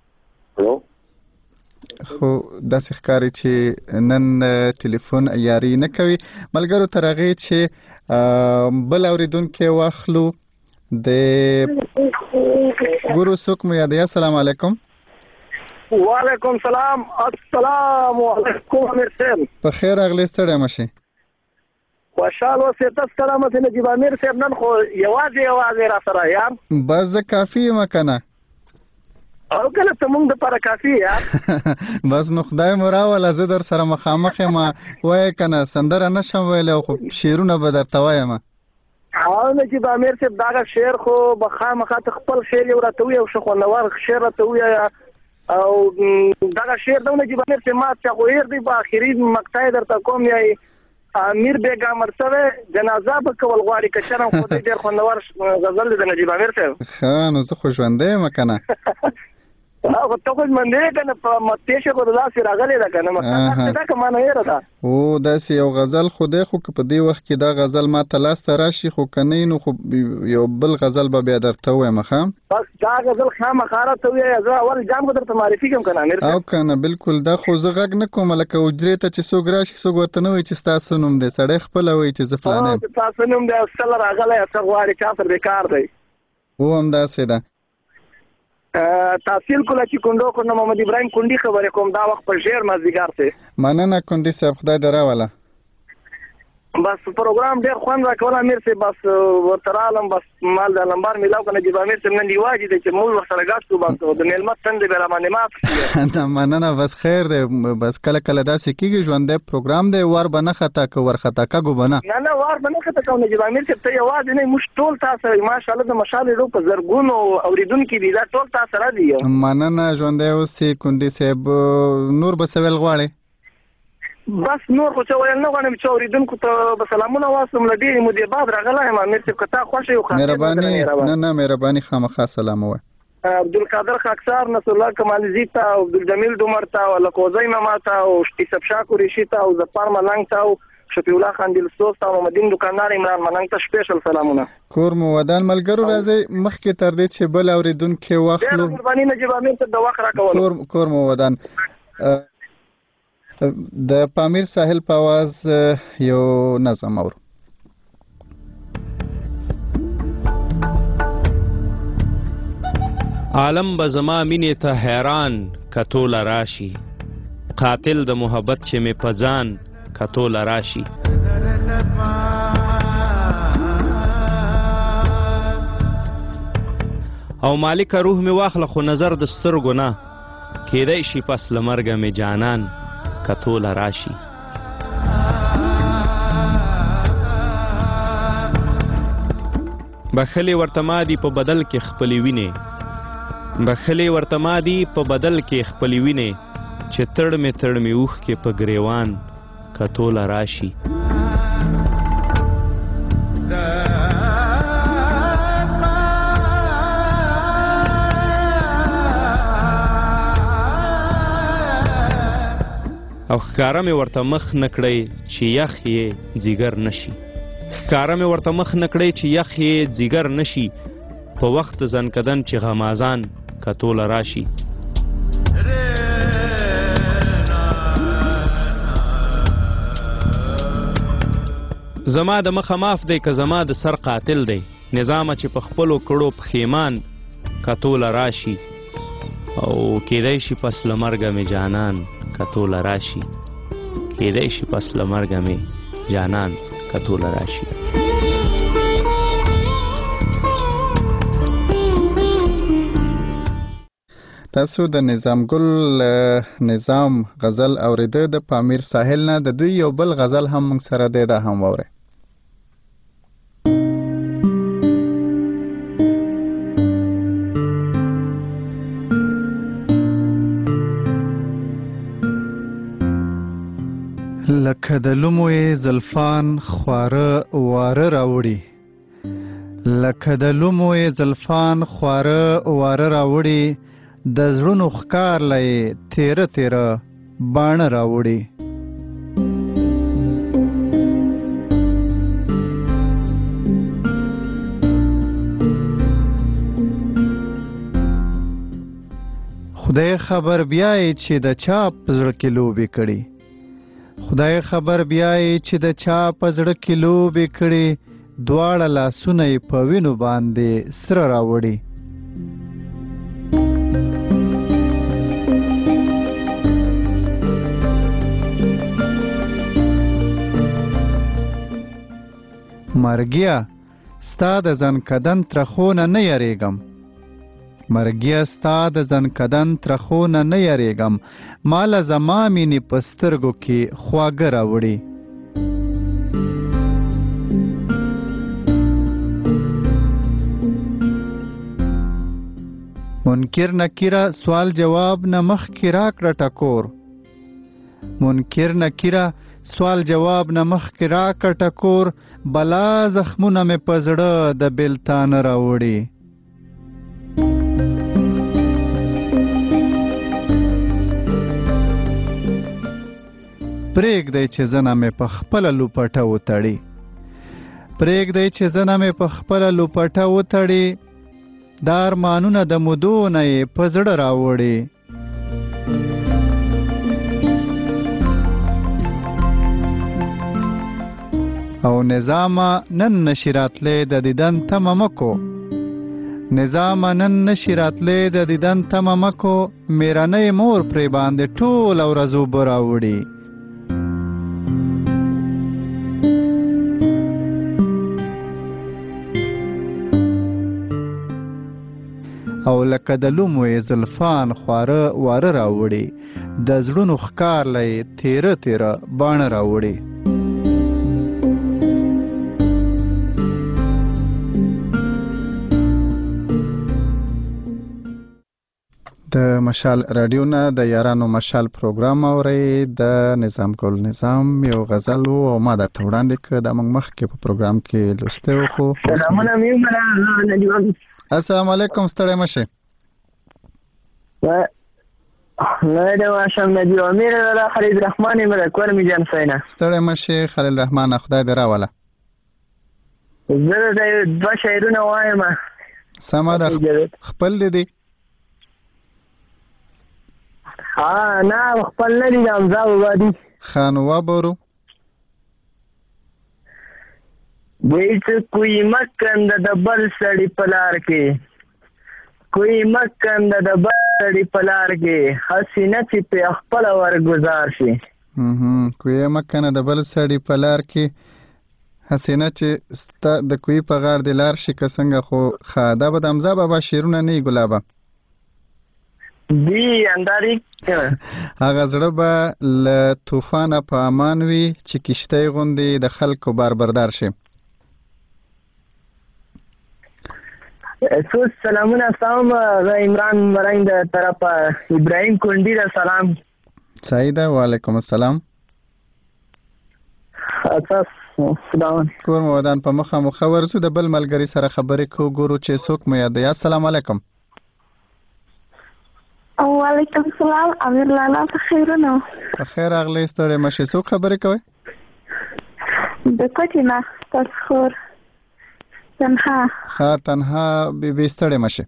A: خو داسې ښکاري چې نن ټلیفون یاري نه کوي ملګرو تر هغې چې بل اورېدونکی واخلو د ګورو څوک مو یادوي السلام علیکم
L: وعلیکم سلام السلام علیکم امیر صاحب
A: په خیر راغلی ستړی مه شئ
L: خوشحال اوسې تاسو سلامت نجیب امیر صاحب نن خو یوازې یوازې را سره یار
A: بس زه کافي یم که نه
L: او کله ته مونږ دپاره کافي یار
A: بس نو خدای مو راوله زه در سره مخامخ یم وایې که نه سندره نه شم ویلی خو شعرونه به درته وایم
L: او نجیب امیر صاحب دغه شعر خو به خامخا ته خپل شعر یو راته ووایه او ښه خوندور شعر راته ووایه او دغه شعر د نجیب امیر صاحب ما څه خو هېر دی په آخري مقطع یې درته کوم یایي امیر بیګا مړ شوی جنازه به کول غواړي که چېرې خو دی ډېر خوندور غزل دی د نجیب امیر صاحب
A: ښه نو زه خو ژوندی یم که نه
L: خو ته خو ژوندی یې که نه په متېشه خو د لاسې راغلې ده که نه مقصد ده که ما نه هېره ده
A: او داسې یو غزل خو دی خو که په دې وخت کې دا غزل ما ته لاس ته راشي خو که نه نو خو یو بل غزل به بیا درته ووایم ښه
L: بس دا غزل خامخا راته ووایه زه اول جام به درته معرفي کړم که نه امیر
A: او که نه بلکل دا خو زه غږ نه کوم لکه حجرې ته چې څوک راشي څوک ورته نه وایي چې ستا څه نوم دی سړی خپله وایي چې زه فلانی یم
L: ستا څه نوم دی او څه راغلی څه غواړي چا سره بېکار دی
A: او همداسې ده
L: تحصیل کوله چې کونډو کونډه محمد ابراهیم کونډي خبرې کوم دا وخت په ژیر مازدیګر دی
A: مننه کونډي صاحب خدای دې راوله
L: بس پروګرام ډېر خوند راکول امیر صاحب بس ورته رالم بس مال د لمبار میلاو که نجیب امیر صاحب نن یوازې دی چې موږ ورسره ګډ شو بس د میلمه تندې بیا راباندې معاف شي
A: نه مننه بس خیر دی بس کله کله داسې کېږي ژوندی پروګرام دی وار به نه خطا که ورخطا کږو به نه
L: نه نه وار به نه خطا کوو نجیب امیر صاحب ته یوازې نه موږ ټول تا سره ماشاءالله د مشال ریډیو په زرګونو اورېدونکي دي دا ټول تا سره دي
A: مننه ژوندی اوسې کونډي صاحب نور به څه ویل غواړې
L: بس نور خو څه ویل نه غواړم چې اورېدونکو ته به سلامونه واستم له ډېرې مودې بعد راغلی یم امیر صاحب که تا خوښه یو
A: مهرباني نه نه مهرباني خامخا سلام ووایه
L: عبدالقادر خاکسار نصرالله کمالزي ته او عبدالجمیل ډومر ته او لکوزی ماما ته او یوسف شاه قریشي ته او ظفر ملنګ ته او شفیع الله خان دلسوز ته او محمدین دوکاندار عمران ملنګ ته سپیشل سلامونه
A: کور مو ودان ملګرو راځئ مخکې تر دې چې بل اورېدونکی واخلو
L: ډېره مهرباني نجیب امیر صاحب د وخت راکولو
A: کور مو ودان د پامیر ساحل په اواز یو نظم اورو
F: عالم به زما مینې ته حیران کتوله راشي قاتل د محبت چې مې په ځان کتوله راشي او مالک روح مې واخله خو نظر د سترګو نه کیدای شي پس له مرګه مې جانان کتوله راشي بخلې ورته مادي په بدل کې خپلې وینې بخلې ورته مادي په بدل کې خپلې وینې چې تړ مې تړ مې اوښکې په ګریوان کتوله راشي او ښکاره مې ورته مخ نه کړی چې یخ یې ځیګر نشي ښکاره مې ورته مخ نه کړی چې یخ یې ځیګر نشي په وخت زنکدن چې غمازان کتوله راشي زما د مخه معاف دی که زما د سر قاتل دی نظامه چې په خپلو کړو پښیمان کتوله راشي او کیدای شي پس له مرګه مې جانان کتوله راشي کیدای شي پس له مرګه مې جانان کتوله راشي
A: تاسو د نظام ګل نظام غزل اوریده د پامیر ساحل نه د دوی یو بل غزل هم موږ سره دی دا هم واورئ لکه د لوموی زلفان خواره واره راوړي لکه د لوموی زلفان خواره واره راوړي د زړونو ښکار لای تیره تیره باڼه راوړي خدای خبر بیای چې د چا په زړه کې لوبې کړي خدای خبر بیای چې د چا په زړه کې لوبې کړي دواړه لاسونه یې په وینو باندې سره راوړي مرګیا ستا د ځنکدن ترخونه نه یریږم مرګیا ستا د ځنکدن ترخونه نه یریږم ماله زما مینې په سترګو کې خواږه راوړي منکر نکیره سوال جواب نه مخکې راکړه ټکور منکر نکیره سوال جواب نه مخکې راکړه ټکور بلا زخمونه مې په زړه د بېلتانه راوړي پرېږدی چې زنه مې په خپله لوپټه وتړي پرېږدی چې زنه مې په خپله لوپټه وتړي دا ارمانونه د مودو نه یې په زړه راوړي او نظامه نن نشي راتلی د دیدن تمه مکو نظامه نن نشي راتلی د دیدن تمه مکو میرنۍ مور پرې باندې ټوله ورځ اوبه راوړي او لکه د لوموی زلفان خواره واره راوړي د زړونو ښکار لای تیره تیره باڼه راوړي د مشال رادیو نه د یارانو مشال پروګرام اورئ د نظام ګل نظام یو غزل و او ما درته وړاندې کړ دا موږ مخکې په پروګرام کې لوستی و خو السلام علیکم ستړی مه شئ
L: نه د ماشم نجیب امیر را خالد رحمان یم د کور می جان سینا
A: ستړی مه شئ خلیل رحمان خدای دې راوله
L: زه د دوه شعرونه وایم
A: سمه ده خپل دې دی
L: ها نه خپل نه دي د حمزه بابا دي
A: ښه نو وبورو
L: دوی څه کوي مکنده د بل سړي په لار کې کوئی مکن د بل سړي په لار کې حسینه چې په خپل ورګزار شي.
A: کوی مکن د بل سړي په لار کې حسینه چې ستا د کوی په غاړه د لار شي که څنګه خو ښه دا به د حمزه بابا شعرونه نه وي ګلابه
L: دی انداري
A: هغه زړه به له طوفانه په امان وي چې کشتۍ غوندې د خلکو باربردار شي.
L: سوز سلامونه سلام عمران مرین د طرفه ابراهیم کونډي د سلام
A: سعیده وعلیکم السلام.
L: اساس سلام
A: کور مو ودان په مخه مخه ورسو د بل ملګری سره خبرې کو ګورو چې څوک مو یاد دی. السلام علیکم.
N: وعلیکم السلام امیر لالا په خیرونه
A: په خیر اغلی ستړی مشي څوک خبرې کوي
N: د کوټې نه تاسو خور تنها
A: ها تنها بی بی ستړی مشي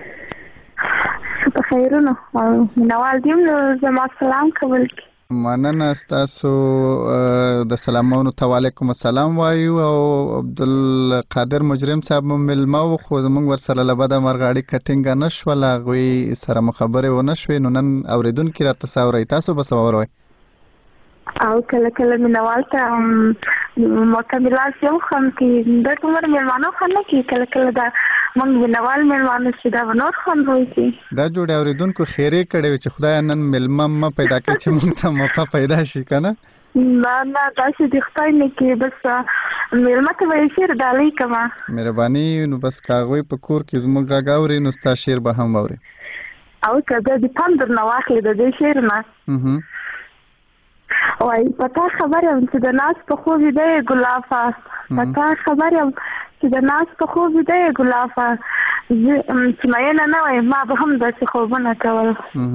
N: په خیرونه او منوال دیم نو زما سلام قبول کی
A: مننه ستاسو د سلامونو ته وعلیکم السلام وایو او عبدالقادر مجرم صاحب مو ملمه و خو زمونږ ورسره له بده مرغه اړیکه ټینګه نه شوله هغوی سره مو خبرې ونه شوې نو نن اورېدونکي راته څه اورئ تاسو به څه واوروئ
N: او کله کله مینوال ته مکملات یو خم کې د ټومر میلمانو خم نه کې کله کله دا موږ مینوال میلمانو چې دا نور خم وایي
A: دا جوړې اورېدونکو خیرې کړې وي چې خدای نن میلمه مه پیدا کړي چې موږ ته موقع پیدا شي که نه
N: نه نه داسې د خدای نه کې بس میلمه ته به یې شعر ډالۍ کړمه
A: مهرباني نو بس که هغوی په کور کې زموږ غږ اوري نو ستا شعر به هم واوري
N: او که بیا د پند درنه واخلې د دې شعر نه وای پتا خبر یم چې د ناز په خوب دی ګلافه پتا خبر یم چې د ناز په خوب دی ګلافه چې مینه نه وای ما به هم داسې خوبونه کول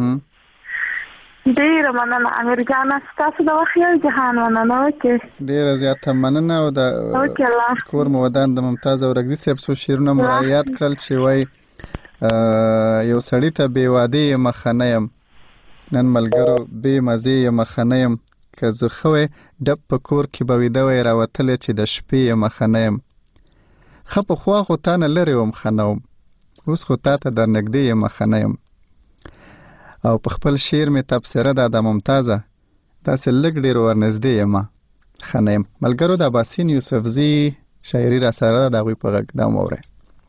N: ډېره مننه امیر جانه ستاسو د وخت یو جهان مننه وکړې
A: ډېره زیاته مننه او د کور مو ودان د ممتاز اورګزي صاحب څو شعرونه مو رایاد کړل چې وای یو سړي ته بې وادې یم ښه نه یم نن ملګرو بې مزې یم ښه نه یم که زه ښه وی ډب په کور کې به ویده وی راوتلی چې د شپې یم ښه نه یم ښه پخوا خو تا نه لرې وم ښه نه وم اوس خو تا ته در نږدې یم ښه نه یم او په خپل شعر مې تبصره ده د ممتازه داسې لږ ډېر ورنږدې یم ښه نه یم ملګرو د اباسین یوسفزي شاعري را سره ده د هغوی په غږ دا م واورئ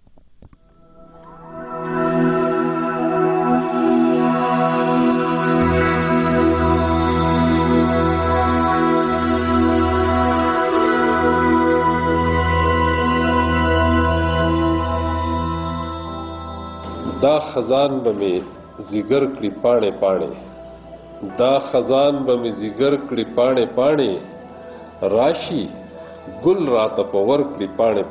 O: دا خزان به می زیګر کړي پاڼې پاڼې دا خزان به می زیګر کړي پاڼې پاڼې راشي ګل راته په ور کړي پاڼې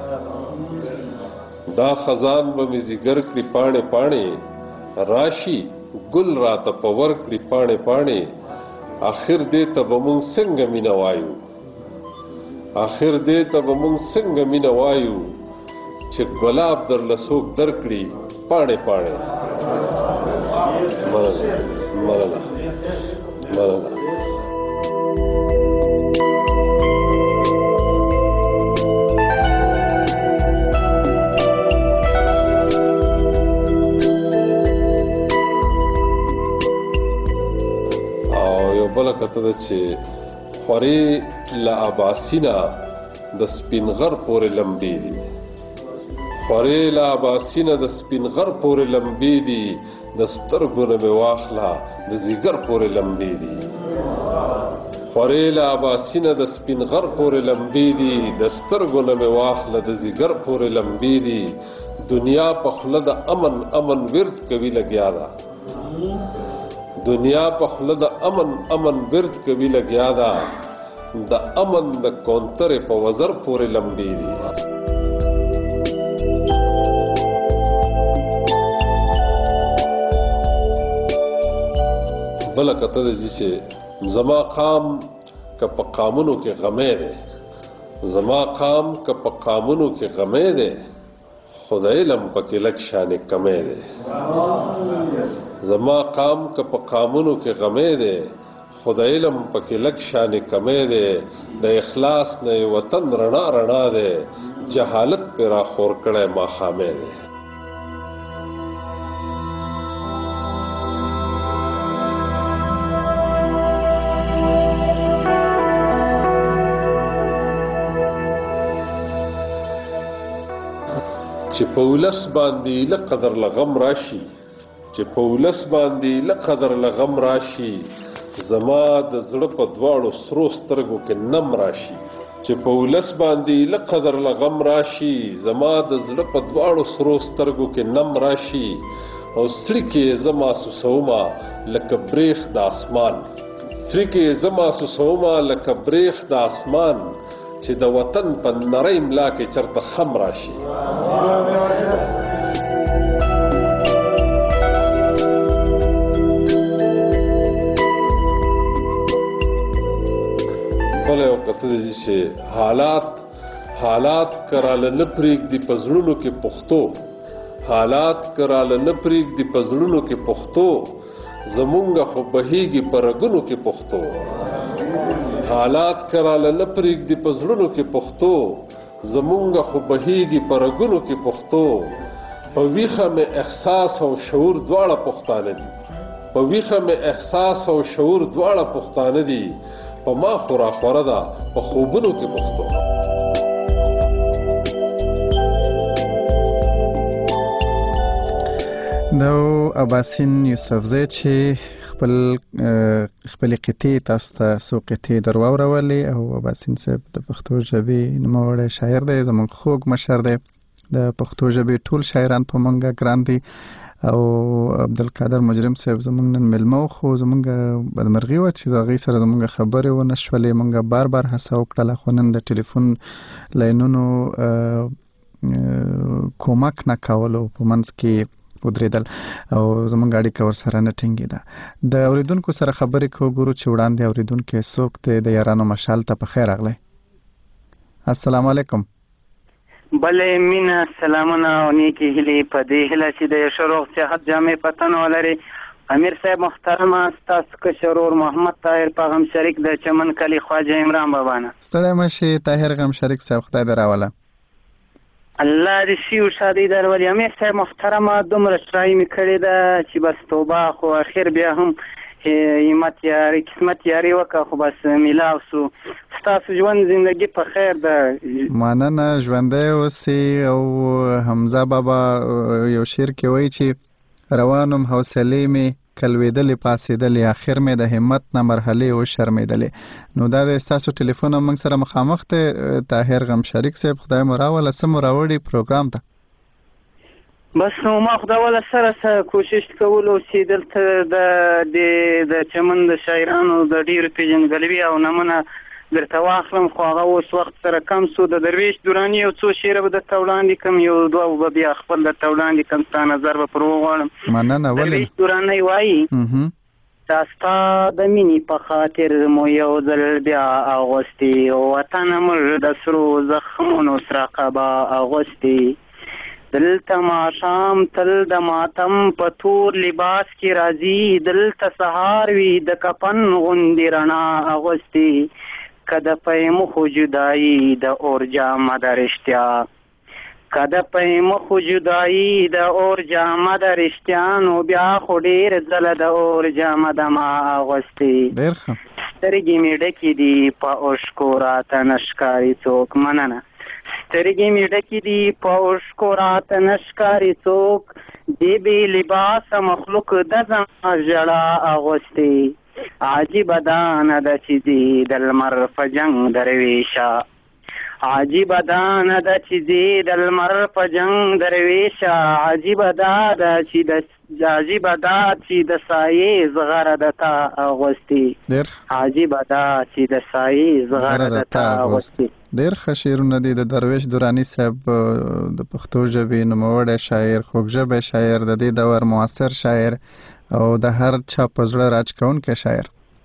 O: پاڼې دا خزان به می زیګر کړي پاڼې پاڼې راشي ګل راته په ور کړي پاڼې پاڼې اخر دې ته به مونږ څنګه مینه وایو اخر دې ته به مونږ څنګه مینه وایو چې ګلاب در لسوک در کړي پاڼې پاڼې مننه مننه مننه او یو بله کته ده چې خورې له اباسینه د سپینغر پورې لمبې دي خورې له اباسینه د سپینغر پورې لمبې دي د سترګو نه مې واخله د ځیګر پورې لمبې دي خورې له اباسینه د سپینغر پورې لمبې دي د سترګو نه مې واخله د ځیګر پورې لمبې دي دنیا په خوله د امن امن ورد کوي لګیا ده دنیا په خوله د امن امن ورد کوي لګیا ده د امن د کونترې په وزر پورې لمبې دي بله کته ده چې زما قام که په قامونو کې غمی دی زما قام که په قامونو کې غمی دی خو د علم پکې لږ شانې کمی دی زما قام که په قامونو کې غمی دی خو د علم پکې لږ شانې کمی دی د اخلاص نه وطن رڼا رڼا دی جهالت پې راخور کړی ماښامی دی چې په ولس باندې لقدر لغم راشي چې په ولس باندې لقدر لغم راشي زما د زړه په دواړو سرو سترګو کې نم راشي چې په ولس باندې لقدر لغم راشي زما د زړه په دواړو سرو سترګو کې نم راشي او سړي کې زما سوسوما لکه بریخ د اسمان سړي کې زما سوسوما لکه بریخ د اسمان چې د وطن په نری ملا کې چرته خم راشي بله یو کته دی چې حالات حالات کراله نه پرېږدي په زړونو کې پښتو حالات کراله نه پرېږدي په زړونو کې پښتو زمونږ خو بهیږي په رګونو کې پښتو حالات کراله نه پرېږدي په زړونو کې پښتو زمونږ خو بهیږي په رګونو کې پښتو په ویښه مې احساس او شعور دواړه پښتانه دي په ویښه مې احساس او شعور دواړه پښتانه دي په ما خورا خوره ده په خوبونو کې پښتو
A: دا اباسین یوسفزی چې خپل خپل قطعې تاسو ته څو قطعې در واورولې او اباسین صاحب د پښتو ژبې نوموړی شاعر دی زموږ خوږ مشر دی د پښتو ژبې ټول شاعران په موږ ګران دي او عبدالقادر مجرم صاحب زمونږ نن مېلمه و خو زمونږ بدمرغي وه چې د هغوی سره زمونږ خبرې ونه شولې مونږ بار بار هڅه وکړله خو نن د ټلیفون لاینونو کومک نه کولو په منځ کې ودرېدل او زمونږ اړیکه ورسره نه ټینګېده د اورېدونکو سره خبرې کوو ګورو چې وړاندې اورېدونکی څوک دی د یارانو مشال ته په خیر راغلی السلام علیکم
P: بلې مینه سلامونه او نیکې هیلې په دې هیله چې د ښه روغ صحت جامې په تن ولري امیر صاحب محترمه ستاسو کشر ورور محمد طاهر په غم شریک د چمن کلي خواجه عمران بابا نه
A: ستړی مه شې طاهر غم شریک صاحب خدای دې راوله
P: الله دې شي او شادي درولي امیر صاحب محترمه دومره شرایي مې کړې ده چې بس توبه خو اخر بیا هم همت یاري قسمت یاري وکړه خو بس میلاو سو ستاسو ژوند زندگی په خیر ده
A: مننه ژوندی اوسې او حمزه بابا یو شعر کې وایي چې روانم حوصلې مې کلوېدلې پاڅېدلې اخر مې د همت نه مرحلې وشرمېدلې نو دا د ستاسو ټلیفون هم موږ سره مخامخ دی طاهر غم شریک صاحب خدای مو راوله څه مو راوړي پروګرام ته
P: بس نو ما خدای ولا سره سره کوشش کولو چې دلته د د چمن د شاعرانو د ډېرو پېژندګلوي او نمونه درته واخلم خو هغه اوس وخت سره کم سو د درویش دراني یو څو شعره به درته وړاندې کړم یو دوه به بیا خپل درته وړاندې کړم ستا نظر به پر وغواړم
A: مننه ولې
P: درویش دراني وایي دا ستا د مینې په خاطر مو یو ځل بیا اغوستې وطن موږ د سرو زخمونو سره قبا اغوستې دلته ماښام تل د ماتم په تور لباس کې راځي دلته سهار وي د کفن غوندې رڼا اغوستې که د پیمو خو جدایي د اور جامه ده رښتیا که د پیمو خو جدایي د اور جامه ده رښتیا نو بیا خو ډېر ځله د اور جامه ده ما اغوستې
A: ډېر ښه
P: سترګې مې ډکې دي په اوښکو راته نه ښکاري څوک مننه سترګې مې ډکې دي په اوښکو راته نه ښکاري څوک دې بې لباسه مخلوق د زما ژړا اغوستې عجیبه دا نه ده چې ځي د لمر په جنګ درویشه عجیبه دا نه ده چې ځي د لمر په جنګ درویشه عجیبه دا ده چې د عجیبه دا چې د سایې زغره د تا اغوستې عجیبه دا چې د سایې زغره د تا اغوستې
A: ډېر ښه شعرونه دي د درویش دراني صاحب د پښتو ژبې نوموړی شاعر خوږژبی شاعر د دې دور معاصر شاعر او د هر چا په زړه راج کوونکی شاعر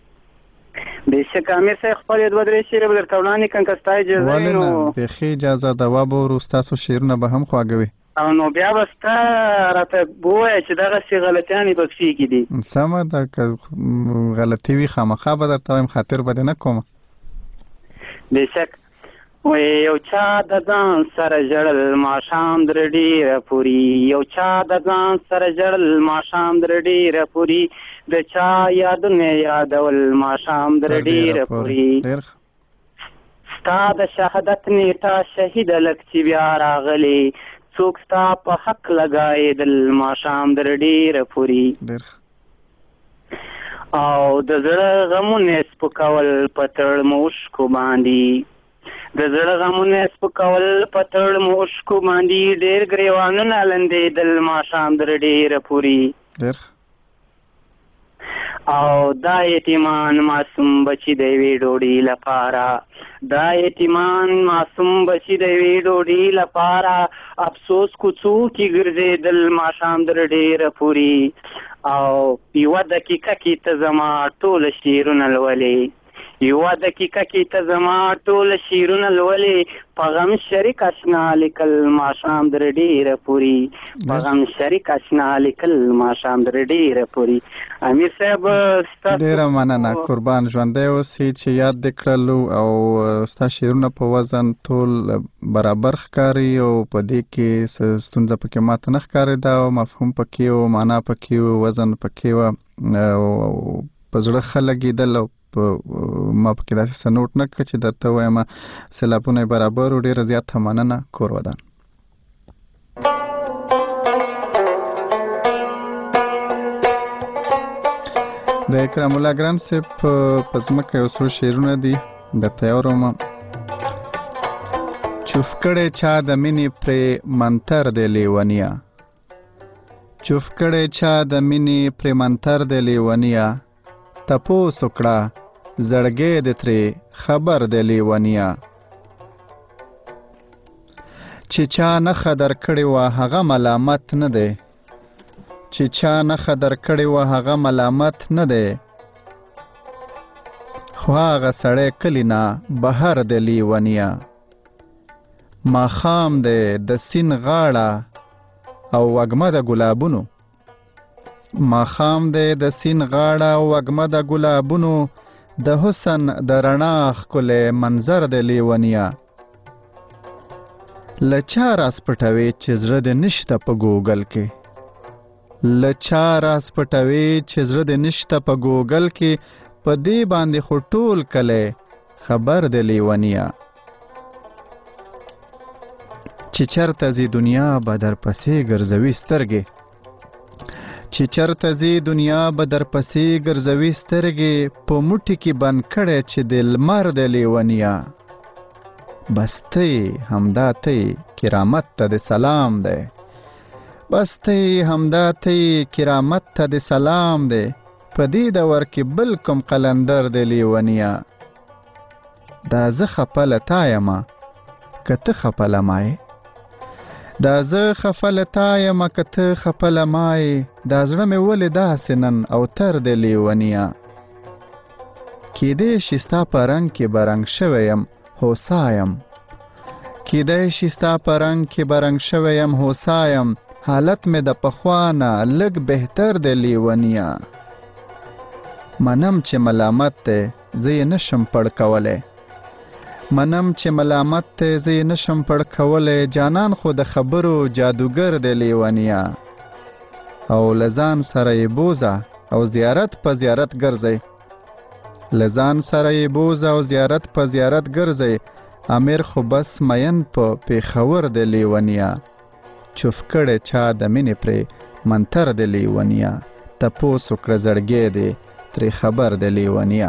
P: بېشکه امیر صاحب خپلې دوه درې شعرې به درته وړاندې کړم که ستا اجازه وي نو
A: ولې نه بیخي اجازه ده وابورو ستاسو شعرونه به هم خواږه وي
P: او نو بیا به ستا راته ووایه چې دغسې غلطیانې به پکې کې دي
A: سمه ده که غلطي وي خامخا به درته وایم خاطر به دې نه کومه
P: بېشک وای یو چا د ځان سره ژړل ماښام در ډېره پوري یو چا د ځان سره ژړل ماښام در ډېره پوري د چا یادونه یادول ماښام در ډېره پوري ستا د شهادت نیټه شهیده لږ چې بیا راغلې څوک ستا په حق لګایدل ماښام در ډېره پوري او د زړه غمونه سپکول په تړمو اوښکو باندې د زړه غمونه سپکول په تړمو اوښکو باندې ډېر ګریوانونه لندېدل ماښام در ډېره پوري او دا یتیمان معصوم بچي د یوې ډوډۍ لپاره دا یتیمان معصوم بچي د یوې ډوډۍ لپاره افسوس کوڅو کې ګرځېدل ماښام در ډېره پوري او یوه دقیقه کې ته زما ټوله شعرونه لولې یوه دقیقه کې ته زما ټوله شعرونه لولې په غم شریک اشنا لیکل ماښام در ډېره پوري په غم شریک اشنا لیکل ماښام در ډېره پوري. امیر صاحب
A: ډېره مننه قربان ژوندی اوسئ چې یاد دې کړلو او ستا شعرونه په وزن ټول برابر ښکاري او په دې کې څه ستونزه پکې ماته نه ښکارېده او مفهوم پکې و معنا پکې و وزن پکې و په زړه ښه لګېدل او ما پکې داسې څه نوټ نه کړه چې درته ووایم سېلابونه یې برابر و. ډېره زیاته مننه کور ودان. د اکرام الله ګران صاحب په ځمکه یو څو شعرونه دي درته یوروم. چوف کړی چا د مینې پرې منتر دی لیونیه چوف کړی چا د مینې پرې منتر دی لیونیه تپوس وکړه زړګی د ترې خبر دی لیونیه چې چا نښه در کړې وه هغه ملامت نه دی چې چا نښه در کړې وه هغه ملامت نه دی خو هغه سړی کلي نه بهر دی لیونیه ماښام دی د سیند غاړه او وږمه د ګلابونو ماښام دی د سیند غاړه او وږمه د ګلابونو د حسن د رڼا ښکلی منظر دی لیونیه له چا راز پټوي چې زړه دې نشته په ګوګل کې له چا راز پټوي چې زړه دې نشته په ګوګل کې په دې باندې خو ټول کلی خبر دی لیونیه چې چرته ځي دنیا به در پسې ګرځوي سترګې چې چرته ځي دنیا به در پسې ګرځوي سترګې په موټي کې بند کړی چې د لمر د لیونیه بس تی همدا تی کرامت ته د سلام دی بس تی همدا تی کرامت ته د سلام دی په دې دور کې بل کوم قلندر د لیونیه دا زه خفه له تا یمه که ته خفه له ما یې دا زه خفه له تا یمه که ته خفه له ما یې دا زړه مې ولې داسې نن او تر د لیونیه کیدای شي ستا په رنګ کې به رنګ شوی یم هوسا یم کیدای شي ستا په رنګ کې به رنګ شوی یم هوسا یم حالت مې د پخوا نه لږ بهتر د لیونیه منم چې ملامت دی زه یې نشم پړ کولی منم چې ملامت ته زه یې نشم پړ کولی جانان خو د خبرو جادوګر دی لیونیه او له ځان سره یې بوزه او زیارت په زیارت ګرځئ له ځان سره یې بوزه او زیارت په زیارت ګرځئ امیر خو بس مین په پېښور دی لیونیه چوف کړی چا د مینې پرې منتر دی لیونیه تپوس وکړه زړګی دی ترې خبر دی لیونیه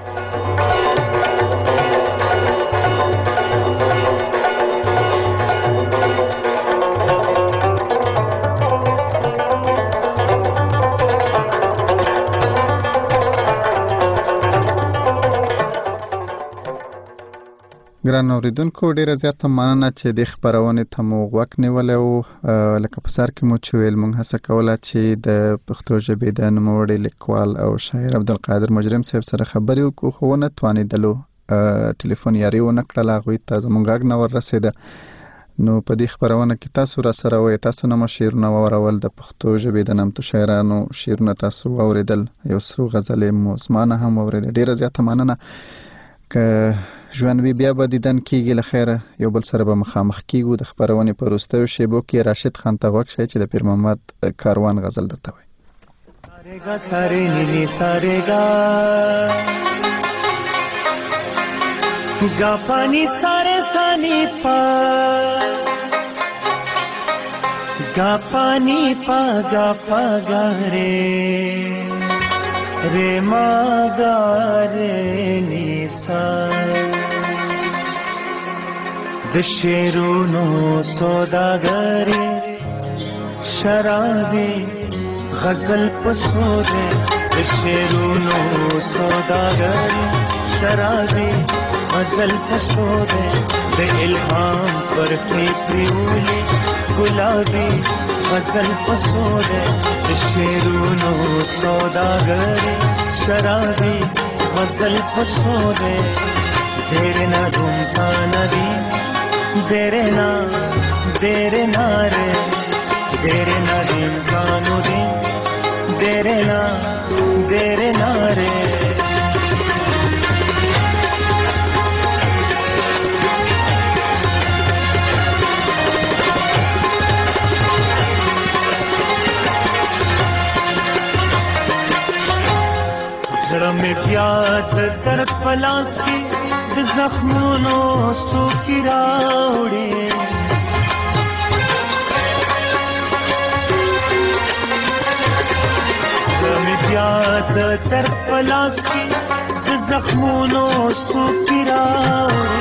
A: ګران اورېدونکو ډېره زیاته مننه چې دې خپرونې ته مو غوږ نیولی و. لکه په سر کې مو چې ویل موږ هڅه کوله چې د پښتو ژبې د نوموړي لیکوال او شاعر عبدالقادر مجرم صاحب سره خبرې وکړو خو ونه توانېدلو ټلیفون یاري ونه کړله هغوی ته زموږ غږ نه وررسېده. نو په دې خپرونه کې تاسو را سره وئ تاسو نه مو شعرونه واورول د پښتو ژبې د نامتو شاعرانو شعرونه تاسو واورېدل یو څو غزلې مو زما نه هم واورېده. ډېره زیاته مننه. که ژوند وي بیا به دیدن کېږي له خیره یو بل سره به مخامخ کېږو. د خپرونې په وروستیو شیبو کې راشد خان ته غوږ شئ چې د پیر محمد کاروان غزل درته وایي.
Q: سارېګا سارې نیلي سارېګا گا پانی سارے سانی پا गा पानी पागा पागा रे रे मागा रे निसा दशेरुनो सौदागरे शराबी गजल पसोदे दशेरुनो सौदागरे शराबी गजल पसोदे बे इल्हाम पर फिक्रियोली गुलाबी गजल पसोदे दशेरुनो सौदागरे शराबी गजल पसोदे तेरे ना घूमता नदी तेरे ना तेरे ना रे तेरे ना दिन कानू दिन तेरे ना तेरे ना रे जड़ में प्याद दर्द पलास की जख्मों सो किराउड़े प्याद तर पलास की जख्मों सो किराउड़े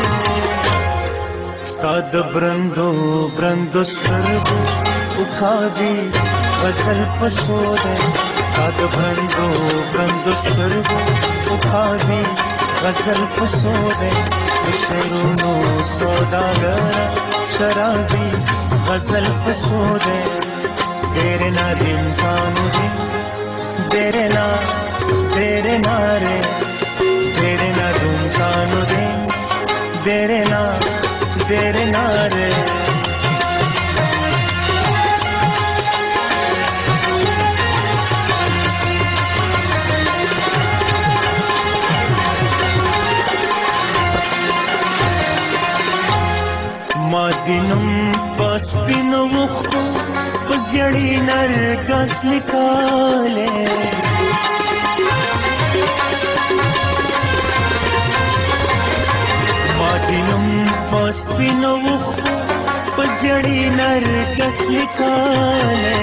Q: स्ताद ब्रंदो ब्रंदो सर्व उखादी गजल पसोदे स्ताद ब्रंदो ब्रंदो सर्व उखादी गजल पसोदे शरुनो सौदागर शराबी गजल पसोदे तेरे ना दिन कानू दिन तेरे ना तेरे ना रे तेरे ना दिन कानू दिन तेरे ना तेरे ना रे मादिनम पस्पिनो मुखो पजड़ी नरगस निकाले मादिनम पस्पिनो मुखो पजड़ी नरगस निकाले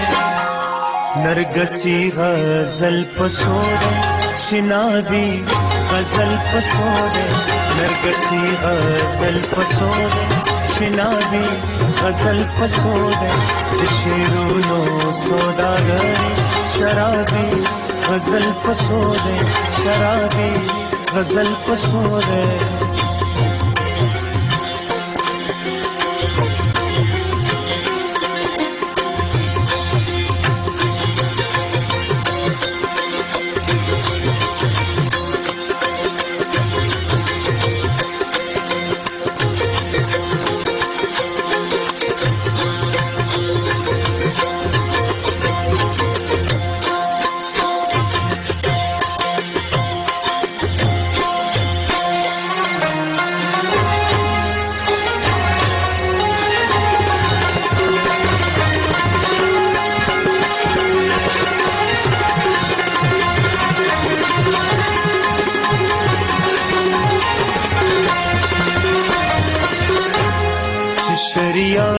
Q: नरगसी गजल पसोदे शिनाबी गजल पसोदे नरगसी गजल पसोदे शिनाबी गजल पसोदे शेरुनो सौदागरे शराबी गजल पसोदे शराबी गजल पसोदे